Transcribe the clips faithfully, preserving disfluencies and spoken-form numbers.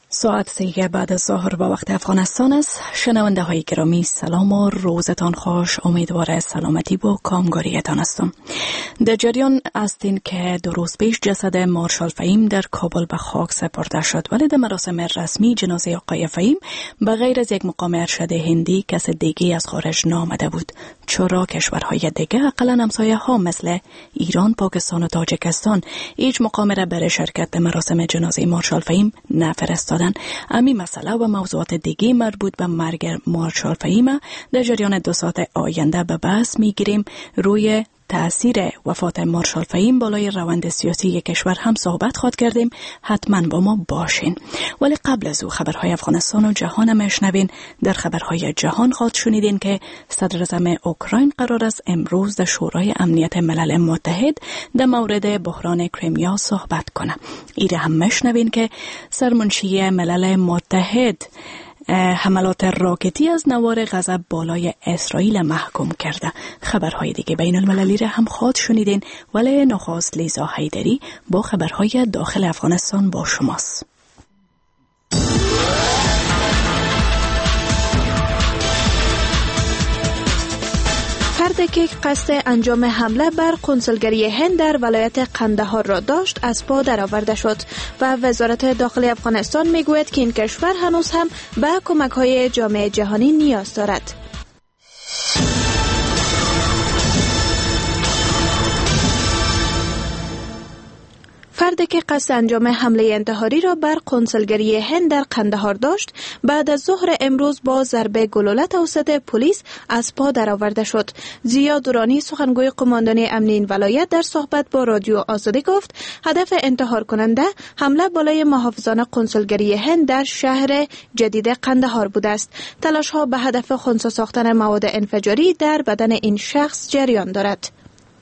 ساعت سه بعد از ظهر با وقت افغانستان است. شنونده های گرامی سلام و روزتان خوش. امیدوار سلامتی و کامگاریتان هستم. در جریان هستین که دو روز پیش جسد مارشال فهیم در کابل به خاک سپرده شد، ولی در مراسم رسمی جنازه آقای فهیم به غیر از یک مقام ارشد هندی کس دیگه از خارج نامده بود، چرا کشورهای دیگه اقلا همسایه ها مثل ایران، پاکستان و تاجیکستان هیچ مقام را برای شرکت در مراسم جنازه مارشال فهیم نفرستادن. امی مسئله و موضوعات دیگه مربوط به مرگ مارشال فهیم در جریان دو ساعت آینده به بحث میگیریم. روی تأثیر وفات مارشال فهیم بالای روند سیاسی کشور هم صحبت خواهد کردیم. حتما با ما باشین. ولی قبل از او خبرهای افغانستان و جهان میشنوین. در خبرهای جهان خواهد شنیدین که صدر اعظم اوکراین قرار است امروز در شورای امنیت ملل متحد در مورد بحران کریمیا صحبت کنه. ایره هم میشنوین که سرمنشی ملل متحد حملات راکتی از نوار غضب بالای اسرائیل محکوم کرده. خبرهای دیگه بین المللی را هم خواهد شنیدین، ولی نخست لیزا حیدری با خبرهای داخل افغانستان با شماست. فردی که قصد انجام حمله بر کنسولگری هند در ولایت قندهار را داشت از پا درآورده شد و وزارت داخلی افغانستان میگوید که این کشور هنوز هم به کمک‌های جامعه جهانی نیاز دارد. فردی که قصد انجام حمله انتحاری را بر کنسولگری هند در قندهار داشت بعد از ظهر امروز با ضربه گلوله توسط پلیس از پا درآورده شد. زیا دورانی سخنگوی قماندانی امنی این ولایت در صحبت با رادیو آزادی گفت هدف انتحار کننده حمله بالای محافظان کنسولگری هند در شهر جدید قندهار بوده است. تلاش ها به هدف خنثی ساختن مواد انفجاری در بدن این شخص جریان دارد.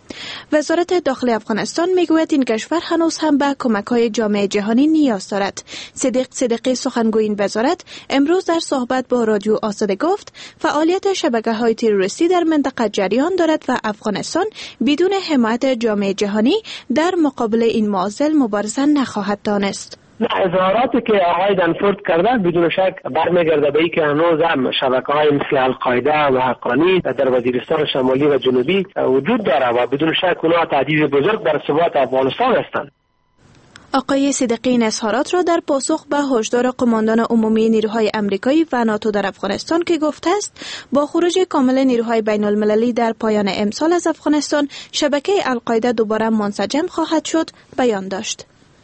وزارت داخلی افغانستان میگوید این کشور هنوز هم به کمک‌های جامعه جهانی نیاز دارد. صدیق صدیقی سخنگوی این وزارت امروز در صحبت با رادیو آزادی گفت فعالیت شبکه‌های تروریستی در منطقه جریان دارد و افغانستان بدون حمایت جامعه جهانی در مقابل این معضل مبارزه نخواهد دانست. اظهاراتی که آقای دنفورد کرده بدون شک برمیگرده به اینکه هنوز هم شبکه‌های مثل القاعده و حقانی در وزیرستان شمالی و جنوبی وجود داره و بدون شک اونها تهدید بزرگ بر ثبات افغانستان هستند. آقای صدیقی این اظهارات را در پاسخ به هشدار قماندان عمومی نیروهای آمریکایی و ناتو در افغانستان که گفته است با خروج کامل نیروهای بین المللی در پایان امسال از افغانستان شبکه القاعده دوباره منسجم خواهد شد بیان داشت.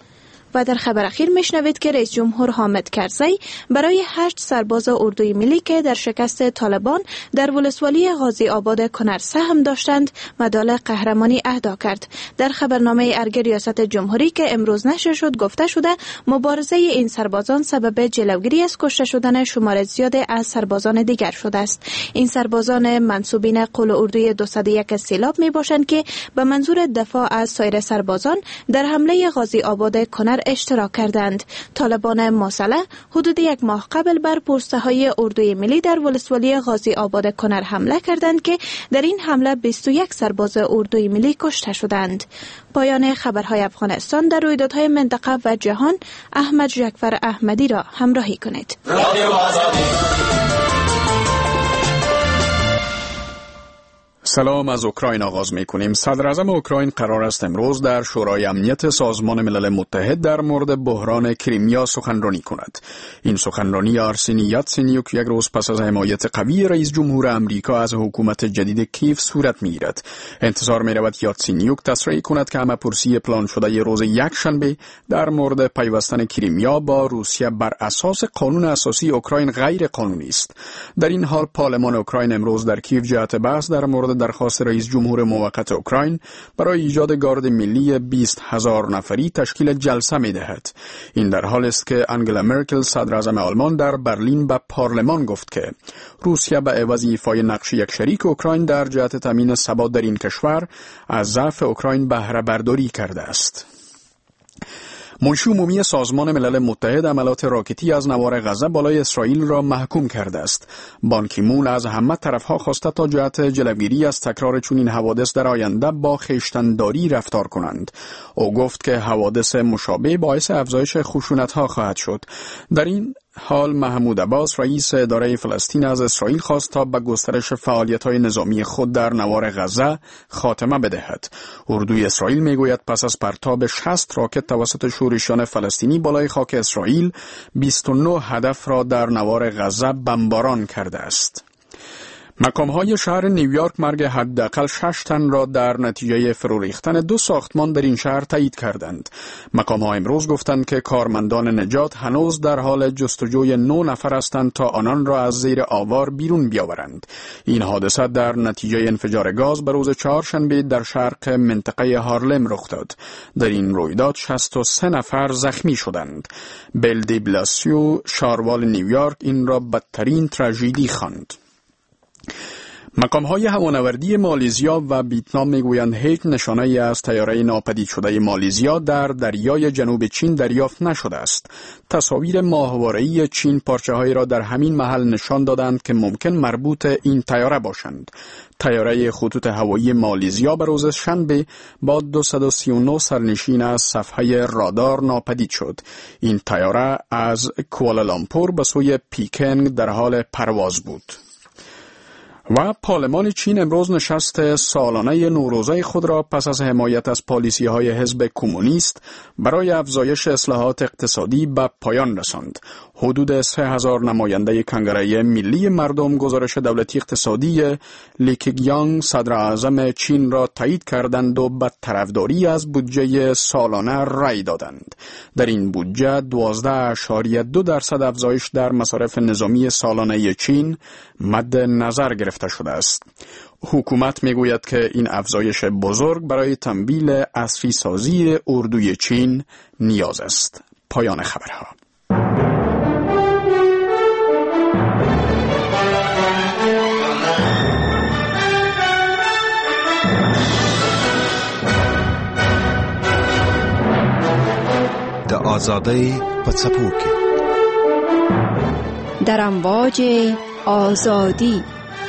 و در خبر اخیر میشنوید که رئیس جمهور حامد کرزی برای هشت سرباز اردوی ملی که در شکست طالبان در ولسوالی غازی آباد کنر سهم داشتند مدال قهرمانی اهدا کرد. در خبرنامه ارگ ریاست جمهوری که امروز نشر شد گفته شده مبارزه این سربازان سبب جلوگیری از کشته شدن شمار زیاد از سربازان دیگر شده است. این سربازان منسوبین قول اردوی دویست و یک سیلاب می باشند که به منظور دفاع از سایر سربازان در حمله غازی آباد کنر اشتراک کردند. طالبان مسلح حدود یک ماه قبل بر پوسته‌های اردوی ملی در ولسوالی غازی آباد کنر حمله کردند که در این حمله بیست و یک سرباز اردوی ملی کشته شدند. پایان خبرهای افغانستان در رویدادهای منطقه و جهان. احمد جعفر احمدی را همراهی کنید. سلام از اوکراین آغاز می کنیم. صدر اعظم اوکراین قرار است امروز در شورای امنیت سازمان ملل متحد در مورد بحران کریمیا سخنرانی کند. این سخنرانی آرسنی یاتسینیوک یک روز پس از حمایت قوی رئیس جمهور آمریکا از حکومت جدید کیف صورت می گیرد. انتظار می رود یاتسینیوک تصریح کند که همه‌پرسی پلان شده روز یک شنبه در مورد پیوستن کریمیا با روسیه بر اساس قانون اساسی اوکراین غیر قانونی است. در این حال پارلمان اوکراین امروز در کیف جهت بحث در مورد درخواست رئیس جمهور موقت اوکراین برای ایجاد گارد ملی بیست هزار نفری تشکیل جلسه می دهد. این در حال است که انگلا مرکل صدر اعظم آلمان در برلین به پارلمان گفت که روسیه به عوض ایفای نقش یک شریک اوکراین در جهت تامین ثبات در این کشور از ضعف اوکراین بهره برداری کرده است. منشی عمومی سازمان ملل متحد عملیات راکتی از نوار غزه بالای اسرائیل را محکوم کرده است. بان کی مون از همه طرفها خواسته تا جهت جلوگیری از تکرار چنین حوادث در آینده با خویشتن‌داری رفتار کنند. او گفت که حوادث مشابه باعث افزایش خشونت‌ها خواهد شد. در این حال محمود عباس رئیس اداره فلسطین از اسرائیل خواست تا به گسترش فعالیت‌های نظامی خود در نوار غزه خاتمه بدهد. اردوی اسرائیل میگوید پس از پرتاب شصت راکت توسط شورشیان فلسطینی بالای خاک اسرائیل، بیست و نه هدف را در نوار غزه بمباران کرده است. مقام‌های شهر نیویورک مرگ حداقل شش تن را در نتیجه فرو ریختن دو ساختمان در این شهر تایید کردند. مقام‌ها امروز گفتند که کارمندان نجات هنوز در حال جستجوی نه نفر هستند تا آنان را از زیر آوار بیرون بیاورند. این حادثه در نتیجه انفجار گاز به روز چهارشنبه در شرق منطقه هارلم رخ داد. در این رویداد شصت و سه نفر زخمی شدند. بل دی بلاسیو شاروال نیویورک این را بدترین تراژدی خواند. مقام‌های هوانوردی مالزیا و ویتنام میگویند هیچ نشانه‌ای از طیاره ناپدید شده مالزیا در دریای جنوب چین دریافت نشده است. تصاویر ماهواره‌ای چین پارچه‌هایی را در همین محل نشان دادند که ممکن مربوط این طیاره باشند. طیاره خطوط هوایی مالزیا به روز شنبه با دویست و سی و نه سرنشین از صفحه رادار ناپدید شد. این طیاره از کوالالامپور به سوی پیکنگ در حال پرواز بود. و پارلمان چین امروز نشست سالانه نوروزه خود را پس از حمایت از پالیسی‌های حزب کمونیست برای افزایش اصلاحات اقتصادی به پایان رساند. حدود سه هزار نماینده کنگره ملی مردم گزارش دولتی اقتصادی لی کیگیانگ صدر اعظم چین را تایید کردند و به طرفداری از بودجه سالانه رأی دادند. در این بودجه دوازده اشاریه دو درصد افزایش در مصارف نظامی سالانه چین مد نظر گرفته شده است. حکومت میگوید که این افزایش بزرگ برای تمویل عصری سازی اردوی چین نیاز است. پایان خبرها. د آزادۍ په څپو کې در امواج آزادی.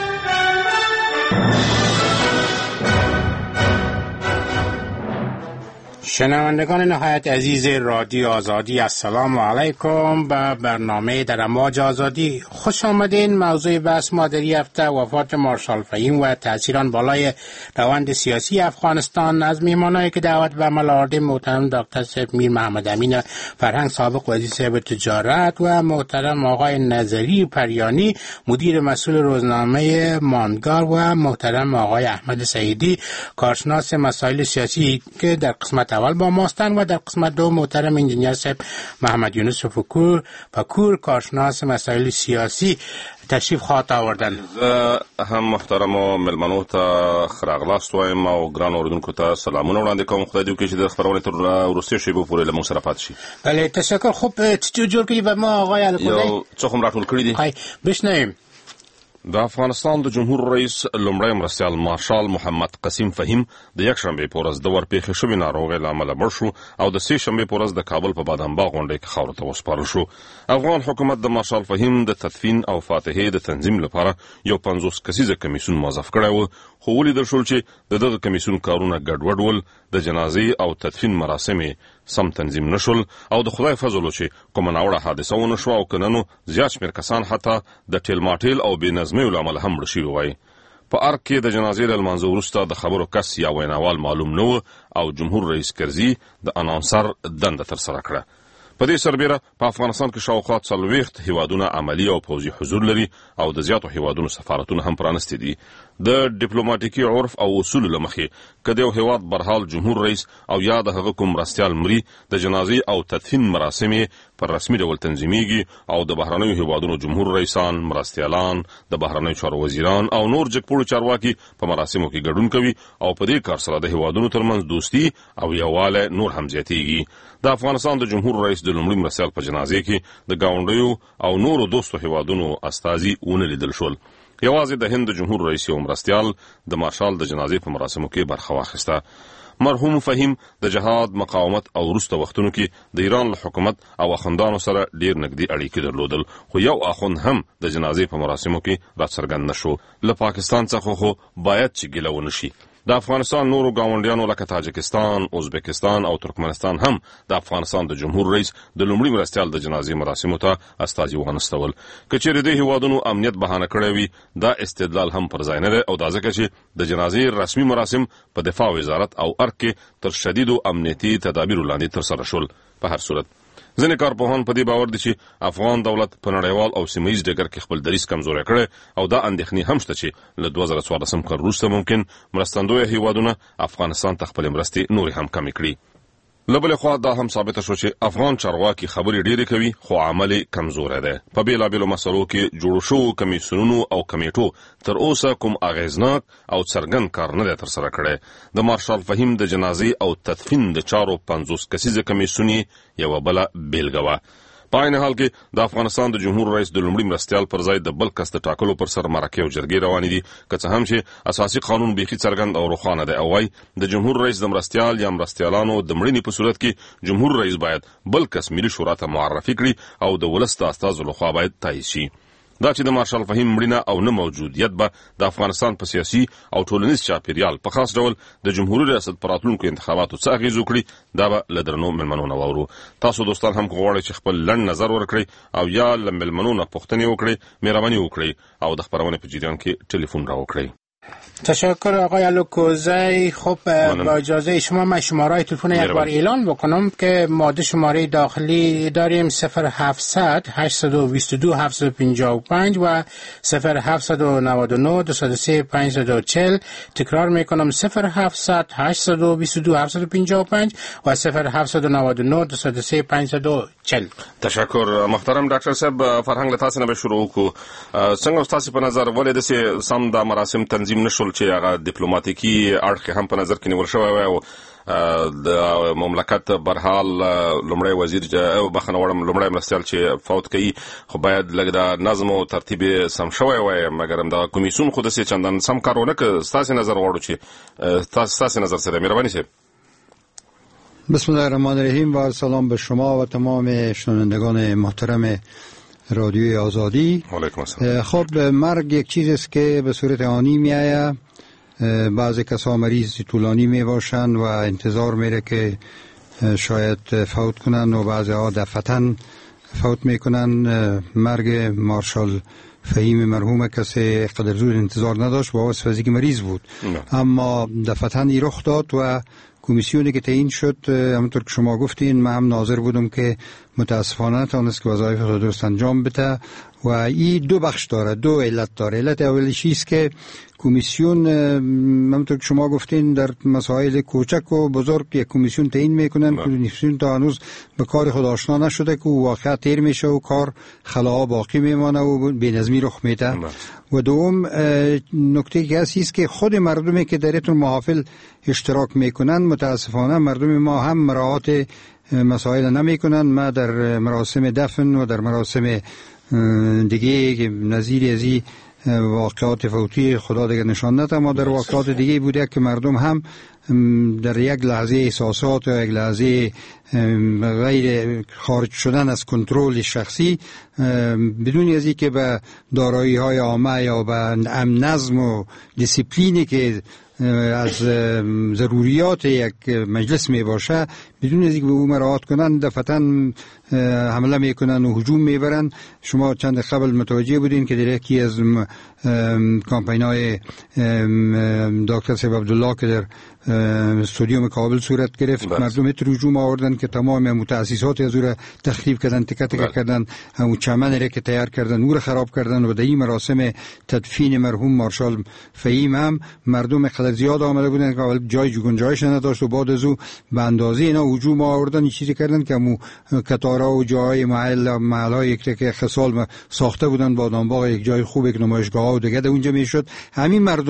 شنوندگان نهایت عزیز رادیو آزادی، السلام علیکم. به برنامه در امواج آزادی خوش آمدین. موضوع بحث ما در این هفته وفات مارشال فهیم و تأثیران بالای روند سیاسی افغانستان از میهمانایی که دعوت به عمل آوردیم محترم دکتر صاحب میر محمد امین فرهنگ صابق وزیر صاحب تجارت و محترم آقای نظری پریانی مدیر مسئول روزنامه ماندگار و محترم آقای احمد سعیدی کارشناس مسائل سیاسی که در قسمت اول با ماستن و در قسمت دو محترم انجینیر صاحب محمد یونس فکور فکور کارشناس مسائل سیاسی تشریف خواهد آوردن. هم محترم و ملمنو ته خراغلاست وایم او ګران اوریدونکو ته سلامونه وړاندې کوم. خدای دې وکړي چې د خبرونې تر وروستۍ شېبو پورې له موږ سره پاتې شي. بله تشکر. خوب چطور جوړ کړي و ما آقای الکوزی یو څه هم راټول کړي دي. بشنویم. د افغانستان د جمهور رئیس لومړی مرستیال مارشال محمد قسیم فهیم د یکشنبې په ورځ د ورپېښې شوې ناروغۍ له امله مړ شو او د سې شنبې په ورځ د کابل په بادام باغ غونډۍ کې خاورو ته وسپارل شو. افغان حکومت د مارشال فهیم د تدفین او فاتحې د تنظیم لپاره یو پنځوس کسیزه کمیسیون موظف کړی و، خو ولیدل شول چې د دغه کمیسیون کارونه ګډوډ ول، د جنازې او تدفین مراسم سم تنظیم نشول او د خدای فضل چې کومه ناوړه حادثه ونه شوه او که نه نو زیات شمېر کسان حتی د ټیلماټیل او بې نظمیو له امله هم مړه شوي وای. په ارګ کې د جنازې له لمانځه وروسته د خبرو کس یا ویناوال معلوم نه و او جمهور رئیس کرزي د اناونسر دنده ترسره کړه. په دې سربیره په افغانستان کې شاوخوا څلوېښت هیوادونه عملي او پوځي حضور لري او د زیاتو هیوادونو سفارتونه هم پرانستي دي. د ډیپلوماټیکي عرف او اصولو له مخې که د یو هیواد برحال جمهور رئیس او یا د هغه کوم مرستیال مري د جنازې او تدفین مراسم یې پر رسمي ډول تنظیمیږي او د بهرنیو هیوادونو جمهور رئیسان، مرستیالان، د بهرنیو چارو وزیران او نور جګپوړو چارواکي په مراسمو کې ګډون کوي او په دې کار سره د هیوادونو ترمنځ دوستي او یووالی نور هم زیاتیږي. د افغانستان د جمهور رئیس د لومړي مرستیال په جنازې کې د ګاونډیو او نورو دوستو هیوادونو استازي ونه لیدل شول. یوازې د هند د جمهور رئیس یو مرستیال د مارشال د جنازې په مراسمو کې برخه واخیسته. مرحوم فهیم د جهاد، مقاومت او وروسته وختونو کې د ایران له حکومت او اخوندانو سره ډیر نږدې اړیکې درلودل، خو یو اخوند هم د جنازې په مراسمو کې راڅرګند نشو. له پاکستان څخه خو باید چې ګیله ونه شي. د افغانستان نورو ګاونډیانو لکه تاجکستان، ازبکستان او ترکمنستان هم د افغانستان د جمهور رئیس د لومړي مرستیال د جنازې مراسمو ته استازي وانستول. که چیرې د هیوادونو امنیت بهانه کړی وي، دا استدلال هم پر ځای نه دی، او دا ځکه چې د جنازې رسمي مراسم په دفاع وزارت او ارګ کې تر شدیدو امنیتي تدابیرو لاندې ترسره شول. په هر صورت ځینې کارپوهان په دې باور دي چې افغان دولت په نړیوال او سیمه ییز ډګر کې خپل دریځ کمزوری کړی، او دا اندېښنې هم شته چې له دوه زره څوارلسم کال وروسته ممکن مرستندویه هیوادونه افغانستان ته خپلې مرستې نورې هم کمې کړي. له بلې خوا دا هم ثابته شو چې افغان چارواکي خبرې ډېرې کوي خو عمل یې کمزوری دی. په بېلابېلو مسلو کې جوړو شوو کمیسیونونو او کمیټو تر اوسه کوم اغېزناک او څرګند کار نه دی ترسره کړی. د مارشال فهیم د جنازې او تدفین د چارو پنځوس کسیزه کمیسیون یې یوه بله بېلګه وه. په عین حال کې د افغانستان د جمهور رئیس د لومړي مرستیال پر ځای د بل کس د ټاکلو پر سر مرکې او جرګې روانې دي، که څه هم چې اساسي قانون بیخي څرګند او روښانه دی او وایي د جمهور رئیس د مرستیال یا مرستیالانو د مړینې په صورت کې جمهور رئیس باید بل کس ملي شورا ته معرفي کړي او د ولس د استازو لخوا باید تایید شي. دا چې د مارشال فهیم مړینه او نه موجودیت به د افغانستان په سیاسي او ټولنیز چاپیریال په خاص ډول د جمهوریت ریاست پر راتلونکو انتخاباتو څه اغېز وکړي، دا به له درنو مېلمنو نه واورو. تاسو دوستان هم غواړئ چې خپل لنډ نظر ورکړئ او یا له مېلمنو نه پوښتنې وکړئ، مهرباني وکړئ او د خپرونې په جریان کې ټلیفون راوکړئ. تشکر آقای الوکوزی. خب با اجازه شما من شماره تلفن یک بار اعلان بکنم که ماده شماره داخلی داریم صفر هفتصد هشتصد و بیست و دو هفتصد و پنجاه و پنج و صفر هفتصد و نود و نه دویست و سه پانصد و چهل. تکرار میکنم صفر هفتصد هشتصد و بیست و دو هفتصد و پنجاه و پنج و صفر هفتصد و نود و نه دویست و سه پانصد و چهل. تشکر محترم ډاکټر صاحب. فرهنګ له تاسو نه به شروع وکړو. څنګه تاسو په نظر ولې داسې سم د مراسم تنظیم نشول چې هغه ډیپلوماټیکي اړخ هم په نظر کې نیول شوی وای او د مملکت برحال لومړی وزیر او بخنه وړم لومړی مرستیال چې فوت کړي خو باید لږ د نظم او ترتیب سم شوی وای، مګر هم د کمیسیون خود سي چندان سم کارونه که تاسو نظر وړو چې تاسو نظر سره مهرباني سي. بسم الله الرحمن الرحیم و سلام به شما و تمام شنوندگان محترم رادیوی آزادی. علیکم السلام. خب مرگ یک چیز است که به صورت آنی می آید. بعضی کسا مریض طولانی می باشند و انتظار میره که شاید فوت کنن و بعضی ها دفعتاً فوت میکنن. مرگ مارشال فهیم مرحوم کسی قدر زود انتظار نداشت با واسه که مریض بود نه. اما دفعتاً رخ داد و کمیسیونی که تعیین شد همونطور که شما گفتین من هم ناظر بودم که متاسفانه نتوانست که وظایف خود درست انجام بده و این دو بخش داره، دو علت داره. علت اولیش است که کمیسیون همونطور که شما گفتین در مسائل کوچک و بزرگ یک کمیسیون تعیین میکنن، کمیسیون تا هنوز به کار خود آشنا نشده که واقعا تیر میشه و کار خلا باقی میمانه و بی‌نظمی رخ میده. و دوم نکته که هست است که خود مردمی که در این محافل اشتراک میکنن متاسفانه مردم ما هم مراعات مسائل نمیکنن. ما در مراسم دفن و در مراسم دیگه نظیر ازی واقعات فوتی خدا دیگه نشان نده، ما در واقعات دیگه بوده که مردم هم در یک لحظه احساسات و یک لحظه غیر خارج شدن از کنترل شخصی بدون از اینکه به دارایی های عامه یا به نظم و دیسیپلینی که از ضروریات یک مجلس می باشه بدون از اینکه به او مراعات کنن دفعتاً حمله میکنن و هجوم میبرن. شما چند قبل متوجه بودین که در یکی از کامپین‌های دکتر سیب عبدالله که در استودیوم کابل صورت گرفت بس. مردم ات هجوم آوردن که تمام متاسسات از او را تخریب کردن، تکه تکه کردن، همون چمن را که تیار کردن او را خراب کردن. و در این مراسم تدفین مرحوم مارشال فهیم هم مردم قدر زیاد آمده بودن که اول جای گنجایش نداشت و بعد از او به اندازه اینا هجوم آوردن، چیزی کردن که همون کتارا و جای محل محل‌های یک که خصال ساخته بودن با دانباغ یک جای خوب یک نمایشگاه و دیگه اونجا میشد. همین مردم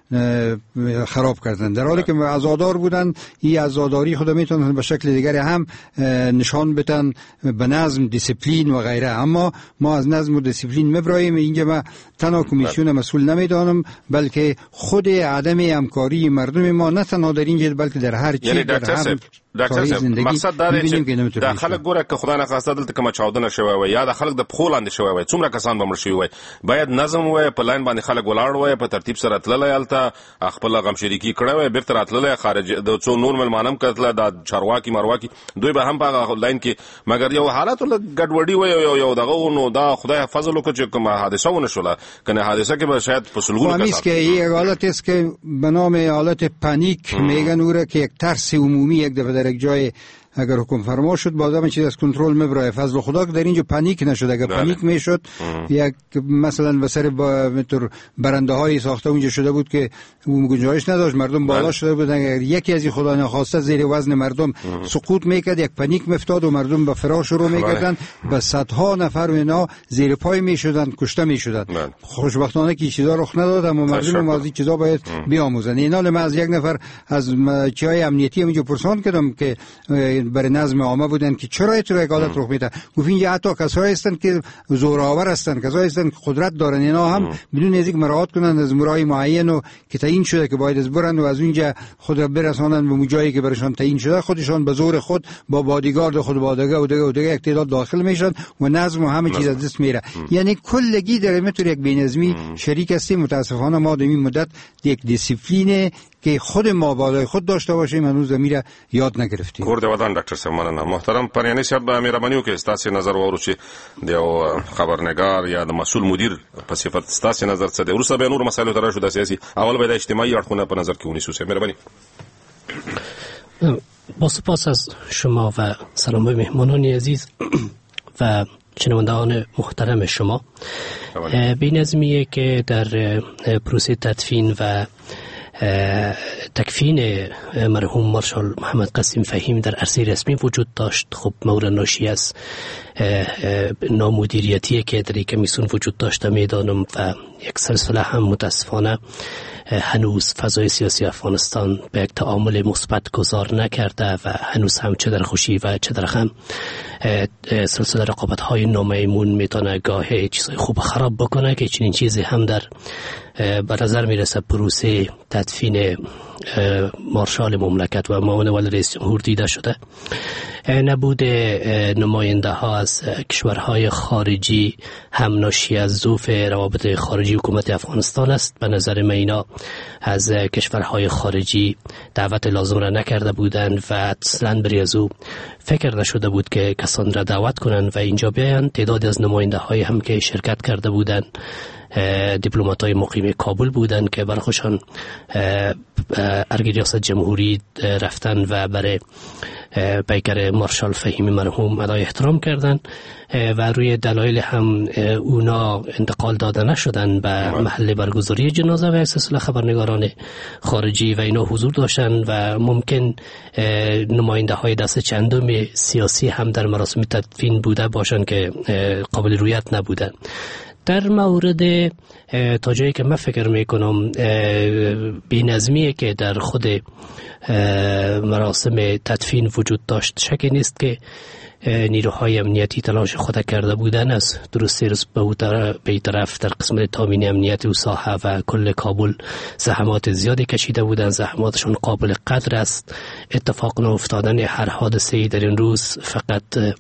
خراب کردن، در حالی که عزادار بودن. این عزاداری خود میتونن به شکل دیگری هم نشان بدن به نظم، دیسیپلین و غیره. اما ما از نظم و دیسیپلین مبراییم. اینجا ما تنها کمیسیون مسئول نمیدانم، بلکه خود عدم همکاری مردم ما نه تنها در این جهت بلکه در هر چیز، یعنی در هر ډاکټر صاحب مقصد دا دی چې د خلک ګوره که خدای نه خواسته دلته کومه چاودنه شوی وي یا د خلک د پښو لاندې شوی وي، څومره کسان به مړ شوي وي، باید نظم وي، په لاین باندې خلک ولاړ وي، په ترتیب سره تللی هلته خپله غم شریکي کړی وي، بیرته راتللی خارج د څو نور مېلمانه هم کتله، دا چارواکي مارواکي دوی به هم په هغه لاین کې، مګر یو حالت لږ ګډوډي وي، یو یو دغه و، نو دا خدای فضل وکړه چې کومه حادثه ونه شوله، کنه حادثه که به شاید په سلګونو کسان که یک حالت است که به نام حالت پانیک میگن او که یک ترس عمومی یک دفعه در یک جای اگر حکم فرما شد باز هم چیز از کنترل میبره. فضل خدا که در اینجا پانیک نشد. اگر پانیک میشد یک مثلا به سر متر برنده های ساخته اونجا شده بود که اون گنجایش نداشت، مردم بالا شده بودن، اگر یکی از این خدا نخواسته زیر وزن مردم سقوط میکرد، یک پانیک میفتاد و مردم به فرار شروع میکردن، به صدها نفر و اینا زیر پای میشدن، کشته میشدن. خوشبختانه که چیزا رخ نداد، اما مردم از این چیزا باید بیاموزن. اینا لما از یک نفر از چای امنیتی اونجا پرسان کردم که برای نظم عامه بودن که چرا اینطور حالت رخ میده. گفت اینجا حتی کسایی هستن که زورآور هستن، کسایی هستن که قدرت دارن، اینا هم بدون از اینکه مراعات کنن از مرای معین و که تعیین شده که باید از برن و از اونجا خود را برسانن به اون جایی که برشان تعیین شده، خودشان به زور خود با بادیگارد خود بادگاه و دیگه و دیگه یک تعداد داخل میشن و نظم و همه چیز از دست میره. یعنی کلگی در اینطور یک بی‌نظمی شریک هستیم. متاسفانه ما در این مدت یک دیسیپلین که خود ما بالای خود داشته باشیم هنوز زمینه یاد نگرفتیم. کور دی ودان ډاکټر صاحب مننه. محترم پریانی صاحب مهرباني وکړئ ستاسو نظر وورو چې د یو خبرنګار یا د مسؤل مدیر په صفت ستاسو نظر څه دی. ورسره به نور مسایلو ته راشو د سیاسي اول به د اجتماعي اړخونه په نظر کې ونیسو. مهرباني. با سپاس از شما و سلام به مهمانان عزیز و شنوندگان محترم شما. بی‌نظمیه که در پروسه تدفین و تکفین مرحوم مارشال محمد قسیم فهیم در عرصه رسمی وجود داشت. خب مورد ناشی از نامدیریتی که در کمیسیون وجود داشته میدانم و یک سلسله هم متاسفانه هنوز فضای سیاسی افغانستان به یک تعامل مثبت گذار نکرده و هنوز هم چه در خوشی و چه در غم سلسله رقابت های نامیمون میتونه گاهی چیزای خوب خراب بکنه که چنین چیزی هم در به نظر میرسه پروسه تدفین مارشال مملکت و معاون ولی رئیس جمهور دیده شده. نبود نماینده ها از کشورهای خارجی هم ناشی از ضعف روابط خارجی حکومت افغانستان است. به نظر من اینا از کشورهای خارجی دعوت لازم را نکرده بودند و اصلا بری از او فکر نشده بود که کسان را دعوت کنند و اینجا بیاین. تعداد از نماینده های هم که شرکت کرده بودند دیپلمات های مقیم کابل بودند که برای خودشان ارگ ریاست جمهوری رفتن و برای پیکر مارشال فهیم مرحوم ادای احترام کردن و روی دلایل هم اونا انتقال داده نشدن به محل برگزاری جنازه و سلسله خبرنگاران خارجی و اینا حضور داشتن و ممکن نماینده های دست چندم سیاسی هم در مراسم تدفین بوده باشن که قابل رویت نبودن. در مورد تا جایی که من فکر میکنم بی‌نظمیه که در خود مراسم تدفین وجود داشت، شکی نیست که نیروهای امنیتی تلاش خود کرده بودن از درستی روز به این طرف در قسمت تامین امنیت و ساحه و کل کابل زحمات زیادی کشیده بودن. زحماتشون قابل قدر است. اتفاق افتادن هر حادثه‌ای در این روز فقط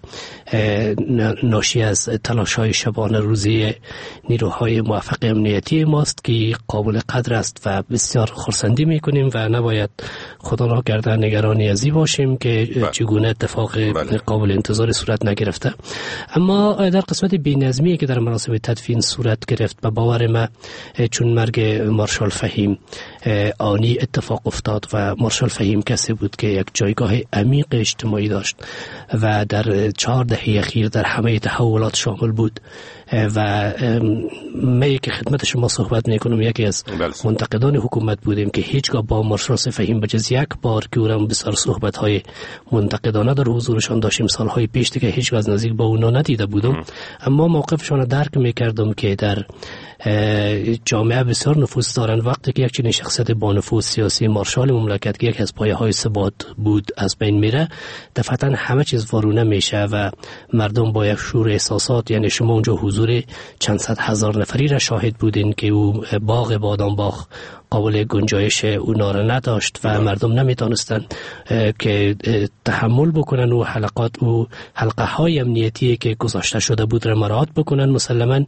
ناشی از تلاش های شبانه روزی نیروهای موفق امنیتی ماست که قابل قدر است و بسیار خرسندی میکنیم و نباید خدا ناکرده نگرانی ازی باشیم که چگونه اتفاق قابل انتظار صورت نگرفته. اما در قسمت بی‌نظمی که در مراسم تدفین صورت گرفت به باور من چون مرگ مارشال فهیم آنی اتفاق افتاد و مارشال فهیم کسی بود که یک جایگاه عمیق اجتماعی داشت و در چهار دهه اخیر در همه تحولات شامل بود و من که خدمت شما صحبت میکنم یکی از منتقدان حکومت بودیم که هیچگاه با مارشال فهیم بجز یک بار که اورم بسیار صحبت های منتقدانه در حضورشان داشتیم سالهای سالهای پیش که هیچ از نزدیک با اونا ندیده بودم، اما موقفشان رو درک میکردم که در جامعه بسیار نفوذ دارن. وقتی که یک چنین شخصیت با نفوذ سیاسی مارشال مملکت که یک از پایه های ثبات بود از بین میره، دفعتا همه چیز وارونه میشه و مردم با یک شور احساسات، یعنی شما اونجا حضور چند صد هزار نفری را شاهد بودین که او باغ بادام باغ قابل گنجایش اونا را نداشت و مردم نمیتونستن که تحمل بکنن و حلقات و حلقه های امنیتی که گذاشته شده بود را مراعات بکنن. مسلما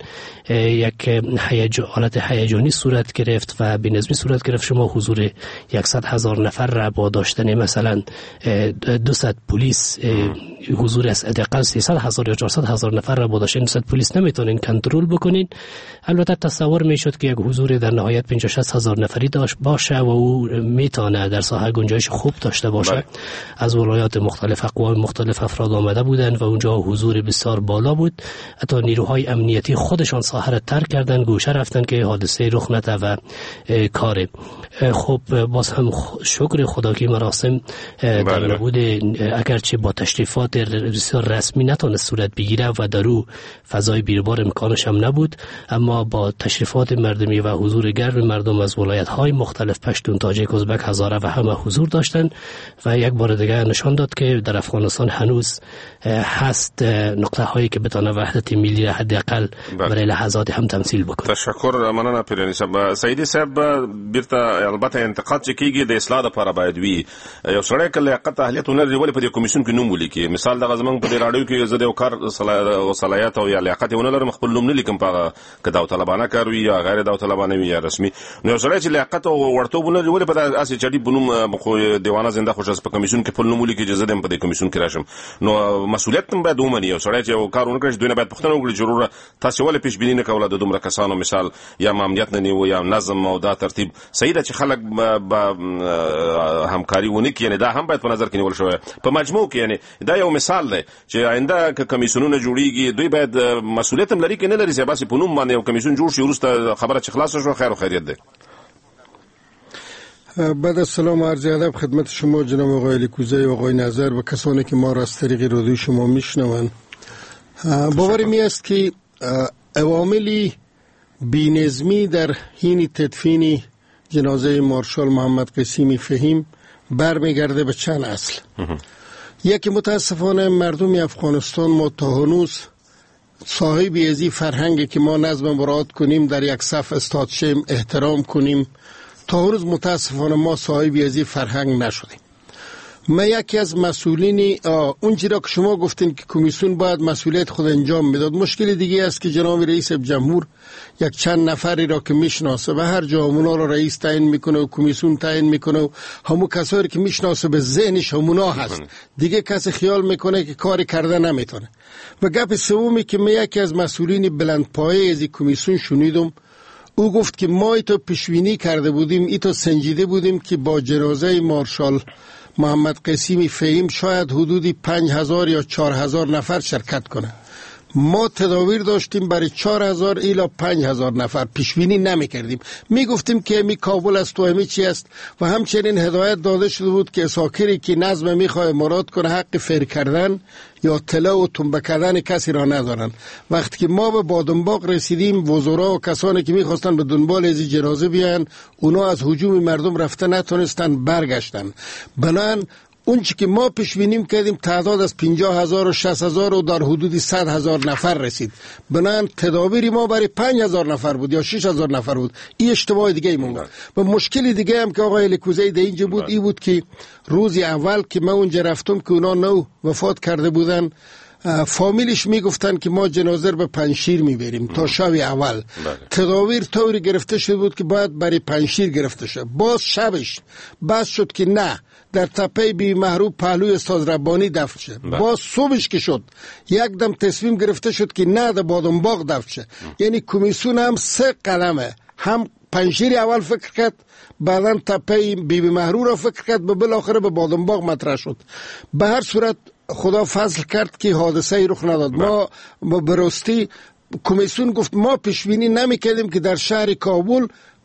یک حالت هیجانی صورت گرفت و بی‌نظمی صورت گرفت. شما حضور صد هزار نفر را با داشتن مثلا دویست پلیس، حضور از حداقل سیصد هزار یا چهارصد هزار نفر را با داشتن دویست پلیس نمیتونین کنترل بکنین. البته تصور میشد که یک حضور در نهایت پنجاه شصت هزار نفری داشت باشه و او میتونه در ساحه گنجایش خوب داشته باشه. بله. از ولایات مختلف، اقوام مختلف افراد آمده بودن و اونجا حضور بسیار بالا بود. حتی نیروهای امنیتی خودشان ساحه را ترک کردن، گوشه رفتن که حادثه رخ نده و کار. خب باز هم شکر خدا که مراسم در نبود، اگرچه با تشریفات بسیار رسمی نتونست صورت بگیره و در او فضای بیربار امکانش هم نبود، اما با تشریفات مردمی و حضور گرم مردم از ولایت های مختلف، پشتون، تاجیک، ازبک، هزاره و همه حضور داشتن و یک بار دیگه نشان داد که در افغانستان هنوز هست نقطه هایی که بتونه وحدت ملی را حداقل برای لحظات هم تمثیل بکنه. تشکر مننه پیرانی صاحب. سیدی صاحب بیرته البته انتقاد چې کیږي د اصلاح لپاره باید وي. یو سړی کله لیاقت اهلیت ولري ولې په دې کمیسیون کې نوم ولیکي؟ مثال د غزمن په راډیو کې زه د کار صلاحیت او یا لیاقت ونه لرم، خپل نوم نه لیکم په که داوطلبانه کار وي یا غیر داوطلبانه وي یا رسمي. نو یو سړی چې لیاقت او ورتوب ولري ولې په داسې چړي په نوم خو دیوانه زنده خوش په کمیسیون کې خپل نوم ولیکي چې زه د په دې کمیسیون کې راشم؟ نو مسؤلیت هم باید ومني. یو سړی چې یو کار ونه کړي دوی نه باید پوښتنه وکړي ضرور تاسو ولې پیش بینی نه کوله د دومره کسانو مثال یا امنیت نه نیو یا نظم او دا ترتیب صحیح ده چې خلک با همکاري ونه کوي. یعنی دا هم باید په نظر کې نیول شوی په مجموع کې. یعنی دا یو مثال دی چې آینده که کمیسیونونه جوړیږي دوی باید مسؤلیت هم لري کې نه لري چې بس په نوم باندې یو کمیسیون جوړ شي وروسته خبره چې خلاص شو خیر و خیریت ده. بعد از سلام عرض ادب خدمت شما جناب آقای لیکوزی و آقای نظر و کسانی که ما را از طریق رادیو شما میشنوند. باور می است که عوامل بی‌نظمی در حین تدفین جنازه مارشال محمد قسیم فهیم برمیگرده به چند اصل. یکی متاسفانه مردم افغانستان ما تا هنوز صاحب ازی فرهنگی که ما نظم مراعات کنیم، در یک صف استاد شیم، احترام کنیم، تا هنوز متاسفانه ما صاحب ازی فرهنگ نشدیم. من یکی از مسئولین اونجا را که شما گفتین که کمیسیون باید مسئولیت خود انجام میداد، مشکل دیگه است که جناب رئیس جمهور یک چند نفری را که میشناسه و هر جا همونا را رئیس تعیین میکنه و کمیسیون تعیین میکنه و همون کسایی که میشناسه به ذهنش همونا هست، دیگه کسی خیال میکنه که کاری کرده نمیتونه. و گپ سومی که من یکی از مسئولین بلندپایه از کمیسیون شنیدم، او گفت که ما ایتو پیشبینی کرده بودیم، ایتو سنجیده بودیم که با جنازه مارشال محمد قسیم فهیم شاید حدودی پنج هزار یا چهار هزار نفر شرکت کنه. ما تداویر داشتیم برای چهار هزار الی پنج هزار نفر، پیشبینی نمی کردیم. می گفتیم که می کابل است و همی چی است و همچنین هدایت داده شده بود که ساکری که نظم می خواهد مراد کنه حق فیر کردن یا طلا و تنبه کردن کسی را ندارن. وقتی که ما به بادمباغ رسیدیم، وزرا و کسانی که می خواستن به دنبال از جنازه بیان، اونا از هجوم مردم رفته نتونستن، برگشتن. بنان اون چی که ما پیش بینیم کردیم تعداد از پنجاه هزار و شصت هزار و در حدود صد هزار نفر رسید. بنان تدابیری ما برای پنج هزار نفر بود یا شش هزار نفر بود. این اشتباه دیگه ای مونده. و مشکل دیگه هم که آقای لیکوزی در اینجا بود، این بود که روزی اول که ما اونجا رفتم که اونا نو وفات کرده بودن، فامیلش میگفتن که ما جنازه رو به پنشیر میبریم تا شب اول. تداویر طوری گرفته شده بود که باید برای پنشیر گرفته شد. باز شبش بس شد که نه، در تپه بی محروب پهلوی استاد ربانی دفن شد. باز صبحش که شد یک دم تصمیم گرفته شد که نه، در بادمباغ دفن شد. یعنی کمیسیون هم سه قلمه، هم پنشیر اول فکر کرد، بعدا تپه بی بی محروب را فکر کرد، به بالاخره به بادمباغ مطرح شد. به هر صورت خدا فضل کرد که حادثه رخ نداد. ما ما براستی کمیسیون گفت ما پیشبینی نمی کردیم که در شهر کابل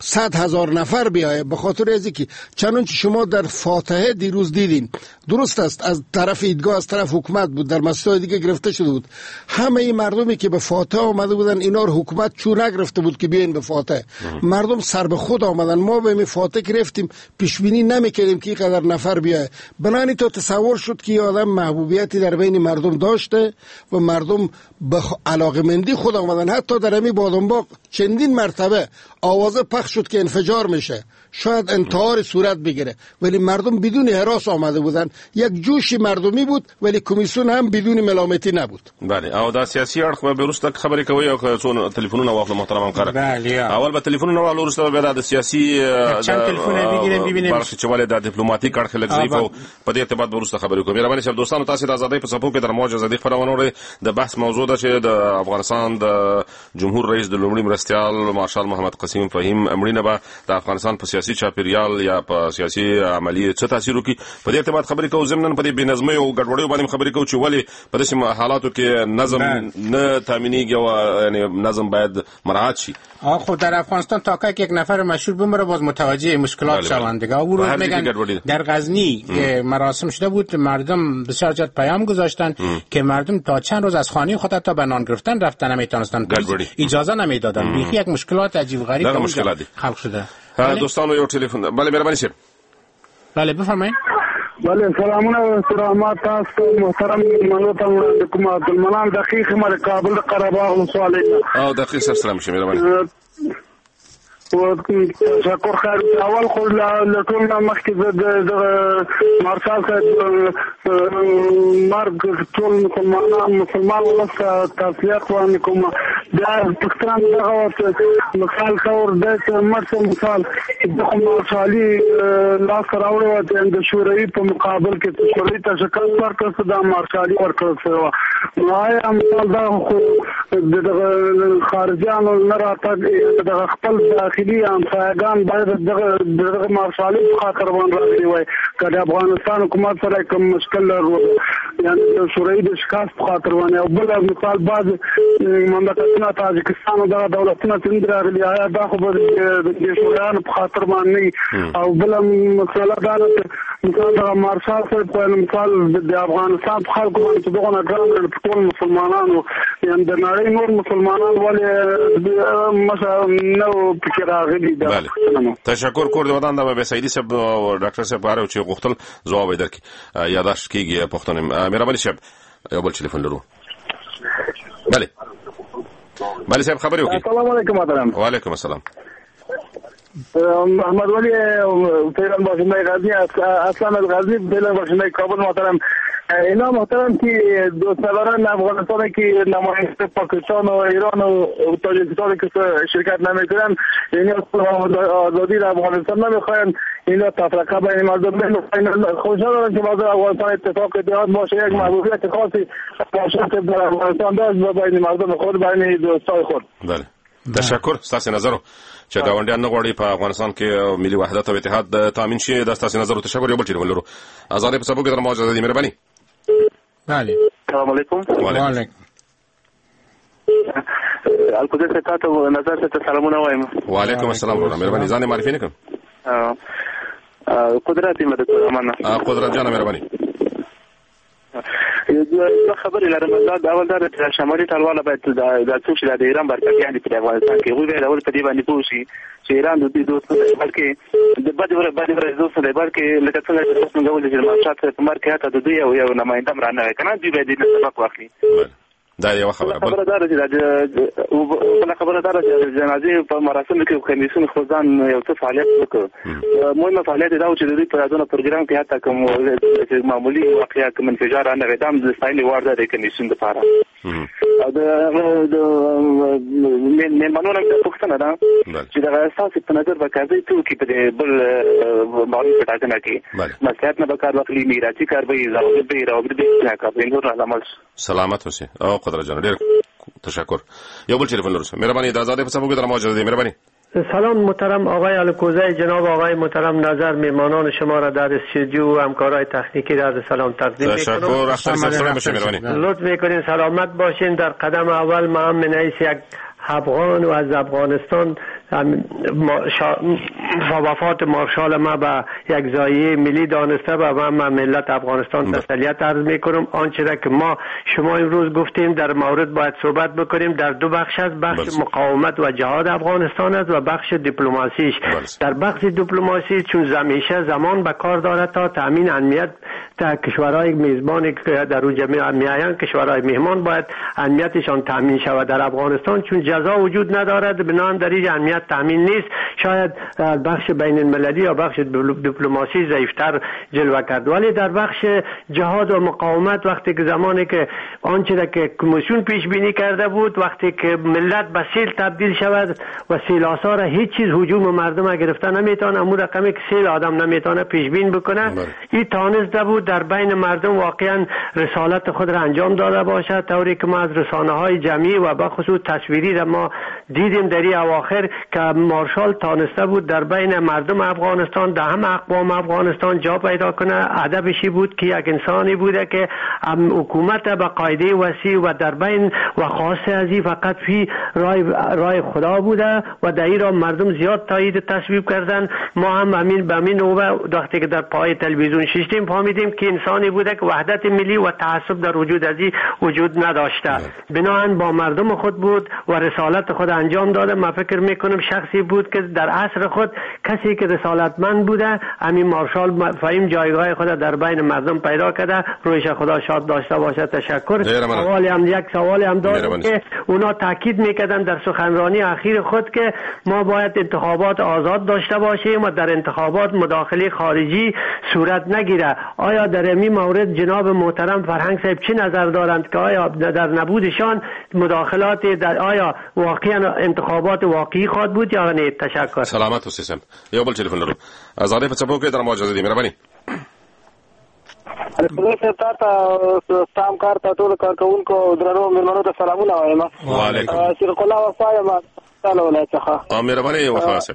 صد هزار نفر بیایه، به خاطر از اینکه چنانچه شما در فاتحه دیروز دیدین، درست است از طرف ایدگاه از طرف حکومت بود، در مسائل دیگه گرفته شده بود، همه این مردمی که به فاتحه آمده بودن اینا رو حکومت چون نگرفته بود که بیاین به فاتحه، مردم سر به خود آمدن. ما به می فاتحه گرفتیم، پیش بینی نمیکردیم که اینقدر نفر بیایه. بنابراین تو تصور شد که این آدم محبوبیتی در بین مردم داشته و مردم به علاقمندی خود آمدن. حتی در امی بادنباغ چندین مرتبه آوازه پخش شد که انفجار میشه، شاید انتحار صورت بگیره، ولی مردم بدون هراس آمده بودن. یک جوش مردمی بود ولی کمیسیون هم بدون ملامتی نبود. بله. او دا سیاسی اړخ به وروسته خبرې کوي او څو تلیفونونه واخلو محترم همکار. بله. اول به تلیفونونه واخلو وروسته به د سیاسي چند تلیفونه بگیریم ببینیم برخه چې ولې د ډیپلوماټیک اړخ لږ ضعیف او په دې ارتباط وروسته خبرې کوي. مهرباني شپ دوستانو تاسو د آزادۍ په صفو کې در موج ازادي خبرونه لري. د بحث موضوع ده چې د افغانستان د جمهور رئیس د لومړي مرستیال مارشال محمد قسیم فهیم امرینه به د افغانستان په سیاسي چاپیریال یا په سیاسي عملی څه تاثیر وکړي، په دې ارتباط خبرې کوو. ضمن په دې بې نظمۍ او ګډوډۍ باندې خبرې کوو چې ولې په داسې حالاتو کې نظم نه تامینیږي او یعنی نظم باید مراعات شي. خب در افغانستان تا که یک نفر مشهور بمره باز متوجه مشکلات شوند دیگه. او رو میگن در غزنی که مراسم شده بود مردم بسیار زیاد پیام گذاشتن که مردم تا چند روز از خانه خود تا به نان گرفتن رفتن نمیتونستن، اجازه نمیدادن. بیخی یک مشکلات عجیب غریب خلق شده. دوستانو یو تلیفون. بله مهرباني شپ. بله بفرمایئ. بله سلامونه و سلامات تاسو محترم منوته وړاندې کوم. عبدالمنان دقیق مر کابل قره باغ ولسوالۍ. او دقیق سره سلام شه مهرباني. و تشکر خیر. اول خو له ټول مخکې د مارشال صاحب مرګ ټول مسلمان مسلمان ولس تاسلیت باندې کوم. دا پښتون دغه مثال کور د مرسه مثال د مارشالي لاس راوړو د شورای په مقابل کې شورای ته شکل ورکړ د مارشالي ورکړ شو. نو مثال دا خو د خارجيانو نه راته د خپل داخلي امسایگان باید دغه مارشالي په خاطر باندې راغلي وای که د افغانستان حکومت سره کوم مشکل لرو یعنی د شورای د شکاست په خاطر باندې. او بل مثال بعض مملکتونه تاجکستان او دغه دولتونه څنګه راغلي آیا دا خو د شورایانو په خاطر باندې. او بل مسله دا ده مثال د مارشال صاحب په مثال د افغانستان په خلکو باندې دغه نه ګرام ټول مسلمانانو یعنی د نړۍ نور مسلمانان ولې مثلا نو فکر راغلي. بله تشکر کور د ودان د به سیدی صاحب او ډاکټر صاحب غواړي چې غوښتل ځواب درکړي. یاداښت کیږي پښتون. مهرباني صاحب یو بل ټلیفون لرو. بله بله صاحب خبرې وکړئ. السلام علیکم محترم. وعلیکم السلام. محمد ولی فعلا باشنده غزنی اصلا غزنی فعلا باشنده کابل محترم. اینا محترم که دوستداران افغانستان که نماینده پاکستان و ایران و تاجیکستان که شرکت نمیکنن، اینا آزادی در افغانستان نمیخواین، اینا تفرقه بین مردم نمیخواین. خوشحال که مردم افغانستان اتفاق اتحاد باشه، یک محبوبیت خاصی باشه که در افغانستان داشت بین مردم خود بین دوستای خود. بله تشکر. ستاسو نظر چې گاونډیان نه غواړي په افغانستان کې ملي وحدت او اتحاد تامین شي. دا ستاسو نظر. تشکر. یو بل ټلیفون لرو. آزادې په سبو کې در موجوده دي. مهرباني. بله السلام علیکم. وعلیکم القدس تاسو نظر ته سلامونه وایم. وعلیکم السلام ورحمت الله. مهرباني ځان معرفي نکړم. قدرت مدد امانه. قدرت جان مهرباني. یو خبر لرم دا اول دا د شمالي ټلواله باید د څو چې د ایران برکتيان په افغانستان کې غوړي د اول په دی باندې پوښي چې ایران د دې دوست بلکې د بده ور بده ور دوست نه بلکې لکه څنګه چې تاسو غوړي چې مارشال په مرکه ته د دوی یو یو نماینده مرانه کنه دوی به دې سبق واخلي. دا یو خبره. خبره دار چې د بل خبره دار چې جنازې په مراسم کې کمیسیون خدان یو څه فعالیت وکړ. مهمه فعالیت دا و چې د دې په یادونه پروګرام کې حتی کوم معمولی واقعیا کوم انفجار نه غدام د ستایل وارده د کمیسیون لپاره. او د من منونه د پښتنه دا چې د اساس په نظر وکړي ته کې په بل معلومات ټاکنه کې مسئله نه بکار وکړي میراثي کاروي زاویه به راوړي د ځکه په نور عمل سلامت اوسه. او قدرت جان ډیر تشکر. یو بل ټلیفون لرو. مهرباني د آزادې په سبو کې در موجوده دي. مهرباني. سلام محترم آقای الکوزی، جناب آقای محترم نظر میهمانان شما را در استودیو و همکارای تکنیکی را سلام تقدیم میکنم. تشکر. اختر سلام باشه. مهربانی. لطف میکنین سلامت باشین. در قدم اول ما هم من حیث یک افغان و از افغانستان وفات مارشال ما به یک زایه ملی دانسته و من ملت افغانستان تسلیت عرض میکنم. آنچه را که ما شما امروز گفتیم در مورد باید صحبت بکنیم در دو بخش است، بخش بلس. مقاومت و جهاد افغانستان است و بخش دیپلماسیش. در بخش دیپلماسی چون همیشه زمان به کار دارد تا تامین امنیت تا کشورهای میزبان که در اون جمعیت میآیند، کشورهای مهمان باید امنیتشان تامین شود. در افغانستان چون جزا وجود ندارد بنابراین در این امنیت تامین نیست، شاید بخش بین المللی یا بخش دیپلماسی ضعیفتر جلوه کرد. ولی در بخش جهاد و مقاومت وقتی که زمانی که آنچه که کمیسیون پیش بینی کرده بود وقتی که ملت به سیل تبدیل شود و سیل آثار هیچ چیز هجوم مردم گرفته نمیتونه، امور رقمی که سیل آدم نمیتونه پیش بین بکنه، این تانسته بود در بین مردم واقعا رسالت خود را انجام داده باشد، طوری که ما از رسانه های جمعی و به خصوص تصویری را ما دیدیم در این اواخر که مارشال تانسته بود در بین مردم افغانستان در همه اقوام افغانستان جا پیدا کنه. ادبشی بود که یک انسانی بوده که حکومت به قاعده وسیع و در بین و خاصه از این فقط فی رای رای خدا بوده و در این را مردم زیاد تایید تصویب کردن. ما هم همین به همین نوبه وقتی که در پای تلویزیون شیشتیم فهمیدیم که انسانی بوده که وحدت ملی و تعصب در وجود از این وجود نداشته، بنابراین با مردم خود بود و رسالت خود انجام داده. من فکر میکنم شخصی بود که در عصر خود کسی که رسالتمند بوده، همین مارشال فهیم جایگاه خود در بین مردم پیدا کرده. رویش خدا شاد داشته باشه. تشکر. سوالی هم یک سوالی هم دارم که اونا تاکید میکردن در سخنرانی اخیر خود که ما باید انتخابات آزاد داشته باشیم و در انتخابات مداخله خارجی صورت نگیره. آیا در این مورد جناب محترم فرهنگ صاحب چه نظر دارند که آیا در نبودشان مداخلات در آیا واقعا انتخابات واقعی خواهد بود یا نه؟ تشکر. سلامت اوسئ. یو بل ټلیفون لرو. ازادي په څپو کې در موجوده دي. مهرباني. الکوزی صاحب تاسو تام کار ته ټول کارکونکو درنو مېلمنو ته سلامونه وایم. وعلیکم. شیخ الله وفای ما تعالی ولایت څخه. مهرباني وفا صاحب.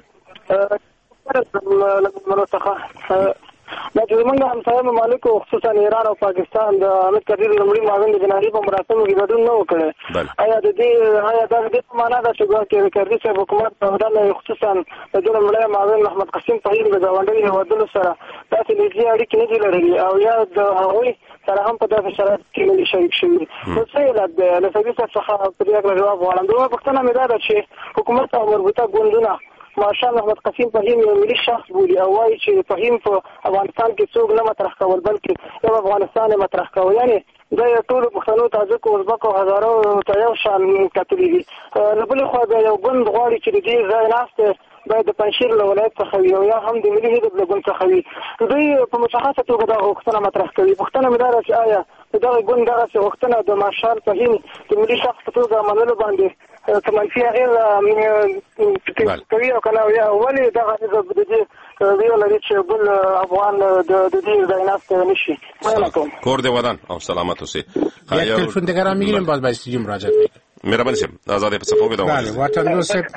مېلمنو څخه دا چې موږ همسایه ممالک خصوصا ایران او پاکستان د امیر کبیر لومړي معاون د جنرالي په مراسمو کې ګډون نه وکړي. آیا د دې آیا دا د دې په معنا ده چې ګورکې کردي صاحب حکومت په ډول خصوصا د دې لومړي معاون محمد قسیم فهیم د ګاونډي هیوادونو سره داسې نږدې اړیکې نه دي لرلي او یا د هغوی سره هم په داسې شرایطو کې نه دي شریک شوي. نو څه علت دی؟ له سعیدي صاحب څخه په دې اړه جواب غواړم. دویمه پوښتنه مې دا ده چې حکومت او مربوطه ګوندونه مارشال محمد قسیم فهیم یو ملي شخص بولي او وایي چې فهیم په افغانستان کې څوک نه مطرح کول بلکې یو افغانستان یې مطرح کول، یعنې دا یو ټولو پښتنو تاجکو ازبکو هزارو ته یو شان کتلي دي. له بلې خوا بیا یو ګوند غواړي چې د دې ځای ناست باید د پنجشیر له ولایت څخه وي او یا هم د ملي حزب له ګوند څخه وي. دوی په مشخصه توګه دغه غوښتنه مطرح کوي. پوښتنه مې دا ده چې آیا د دغه ګوند دغسې غوښتنه د مارشال فهیم د ملي شخص په توګه منلو باندې که منفي اغېز کوي او که نه، یا ولې دغه حزب د دې ویو لري چې بل افغان د دې ځای ناست نه شي؟ مننه کوم. کور دې ودان او سلامت اوسئ. یک تلفن دیگر هم میگیریم باز به استودیو مراجعه میکنیم. مهرباني صاحب آزادي په څپو کې دا بله وطن دوست صاحب.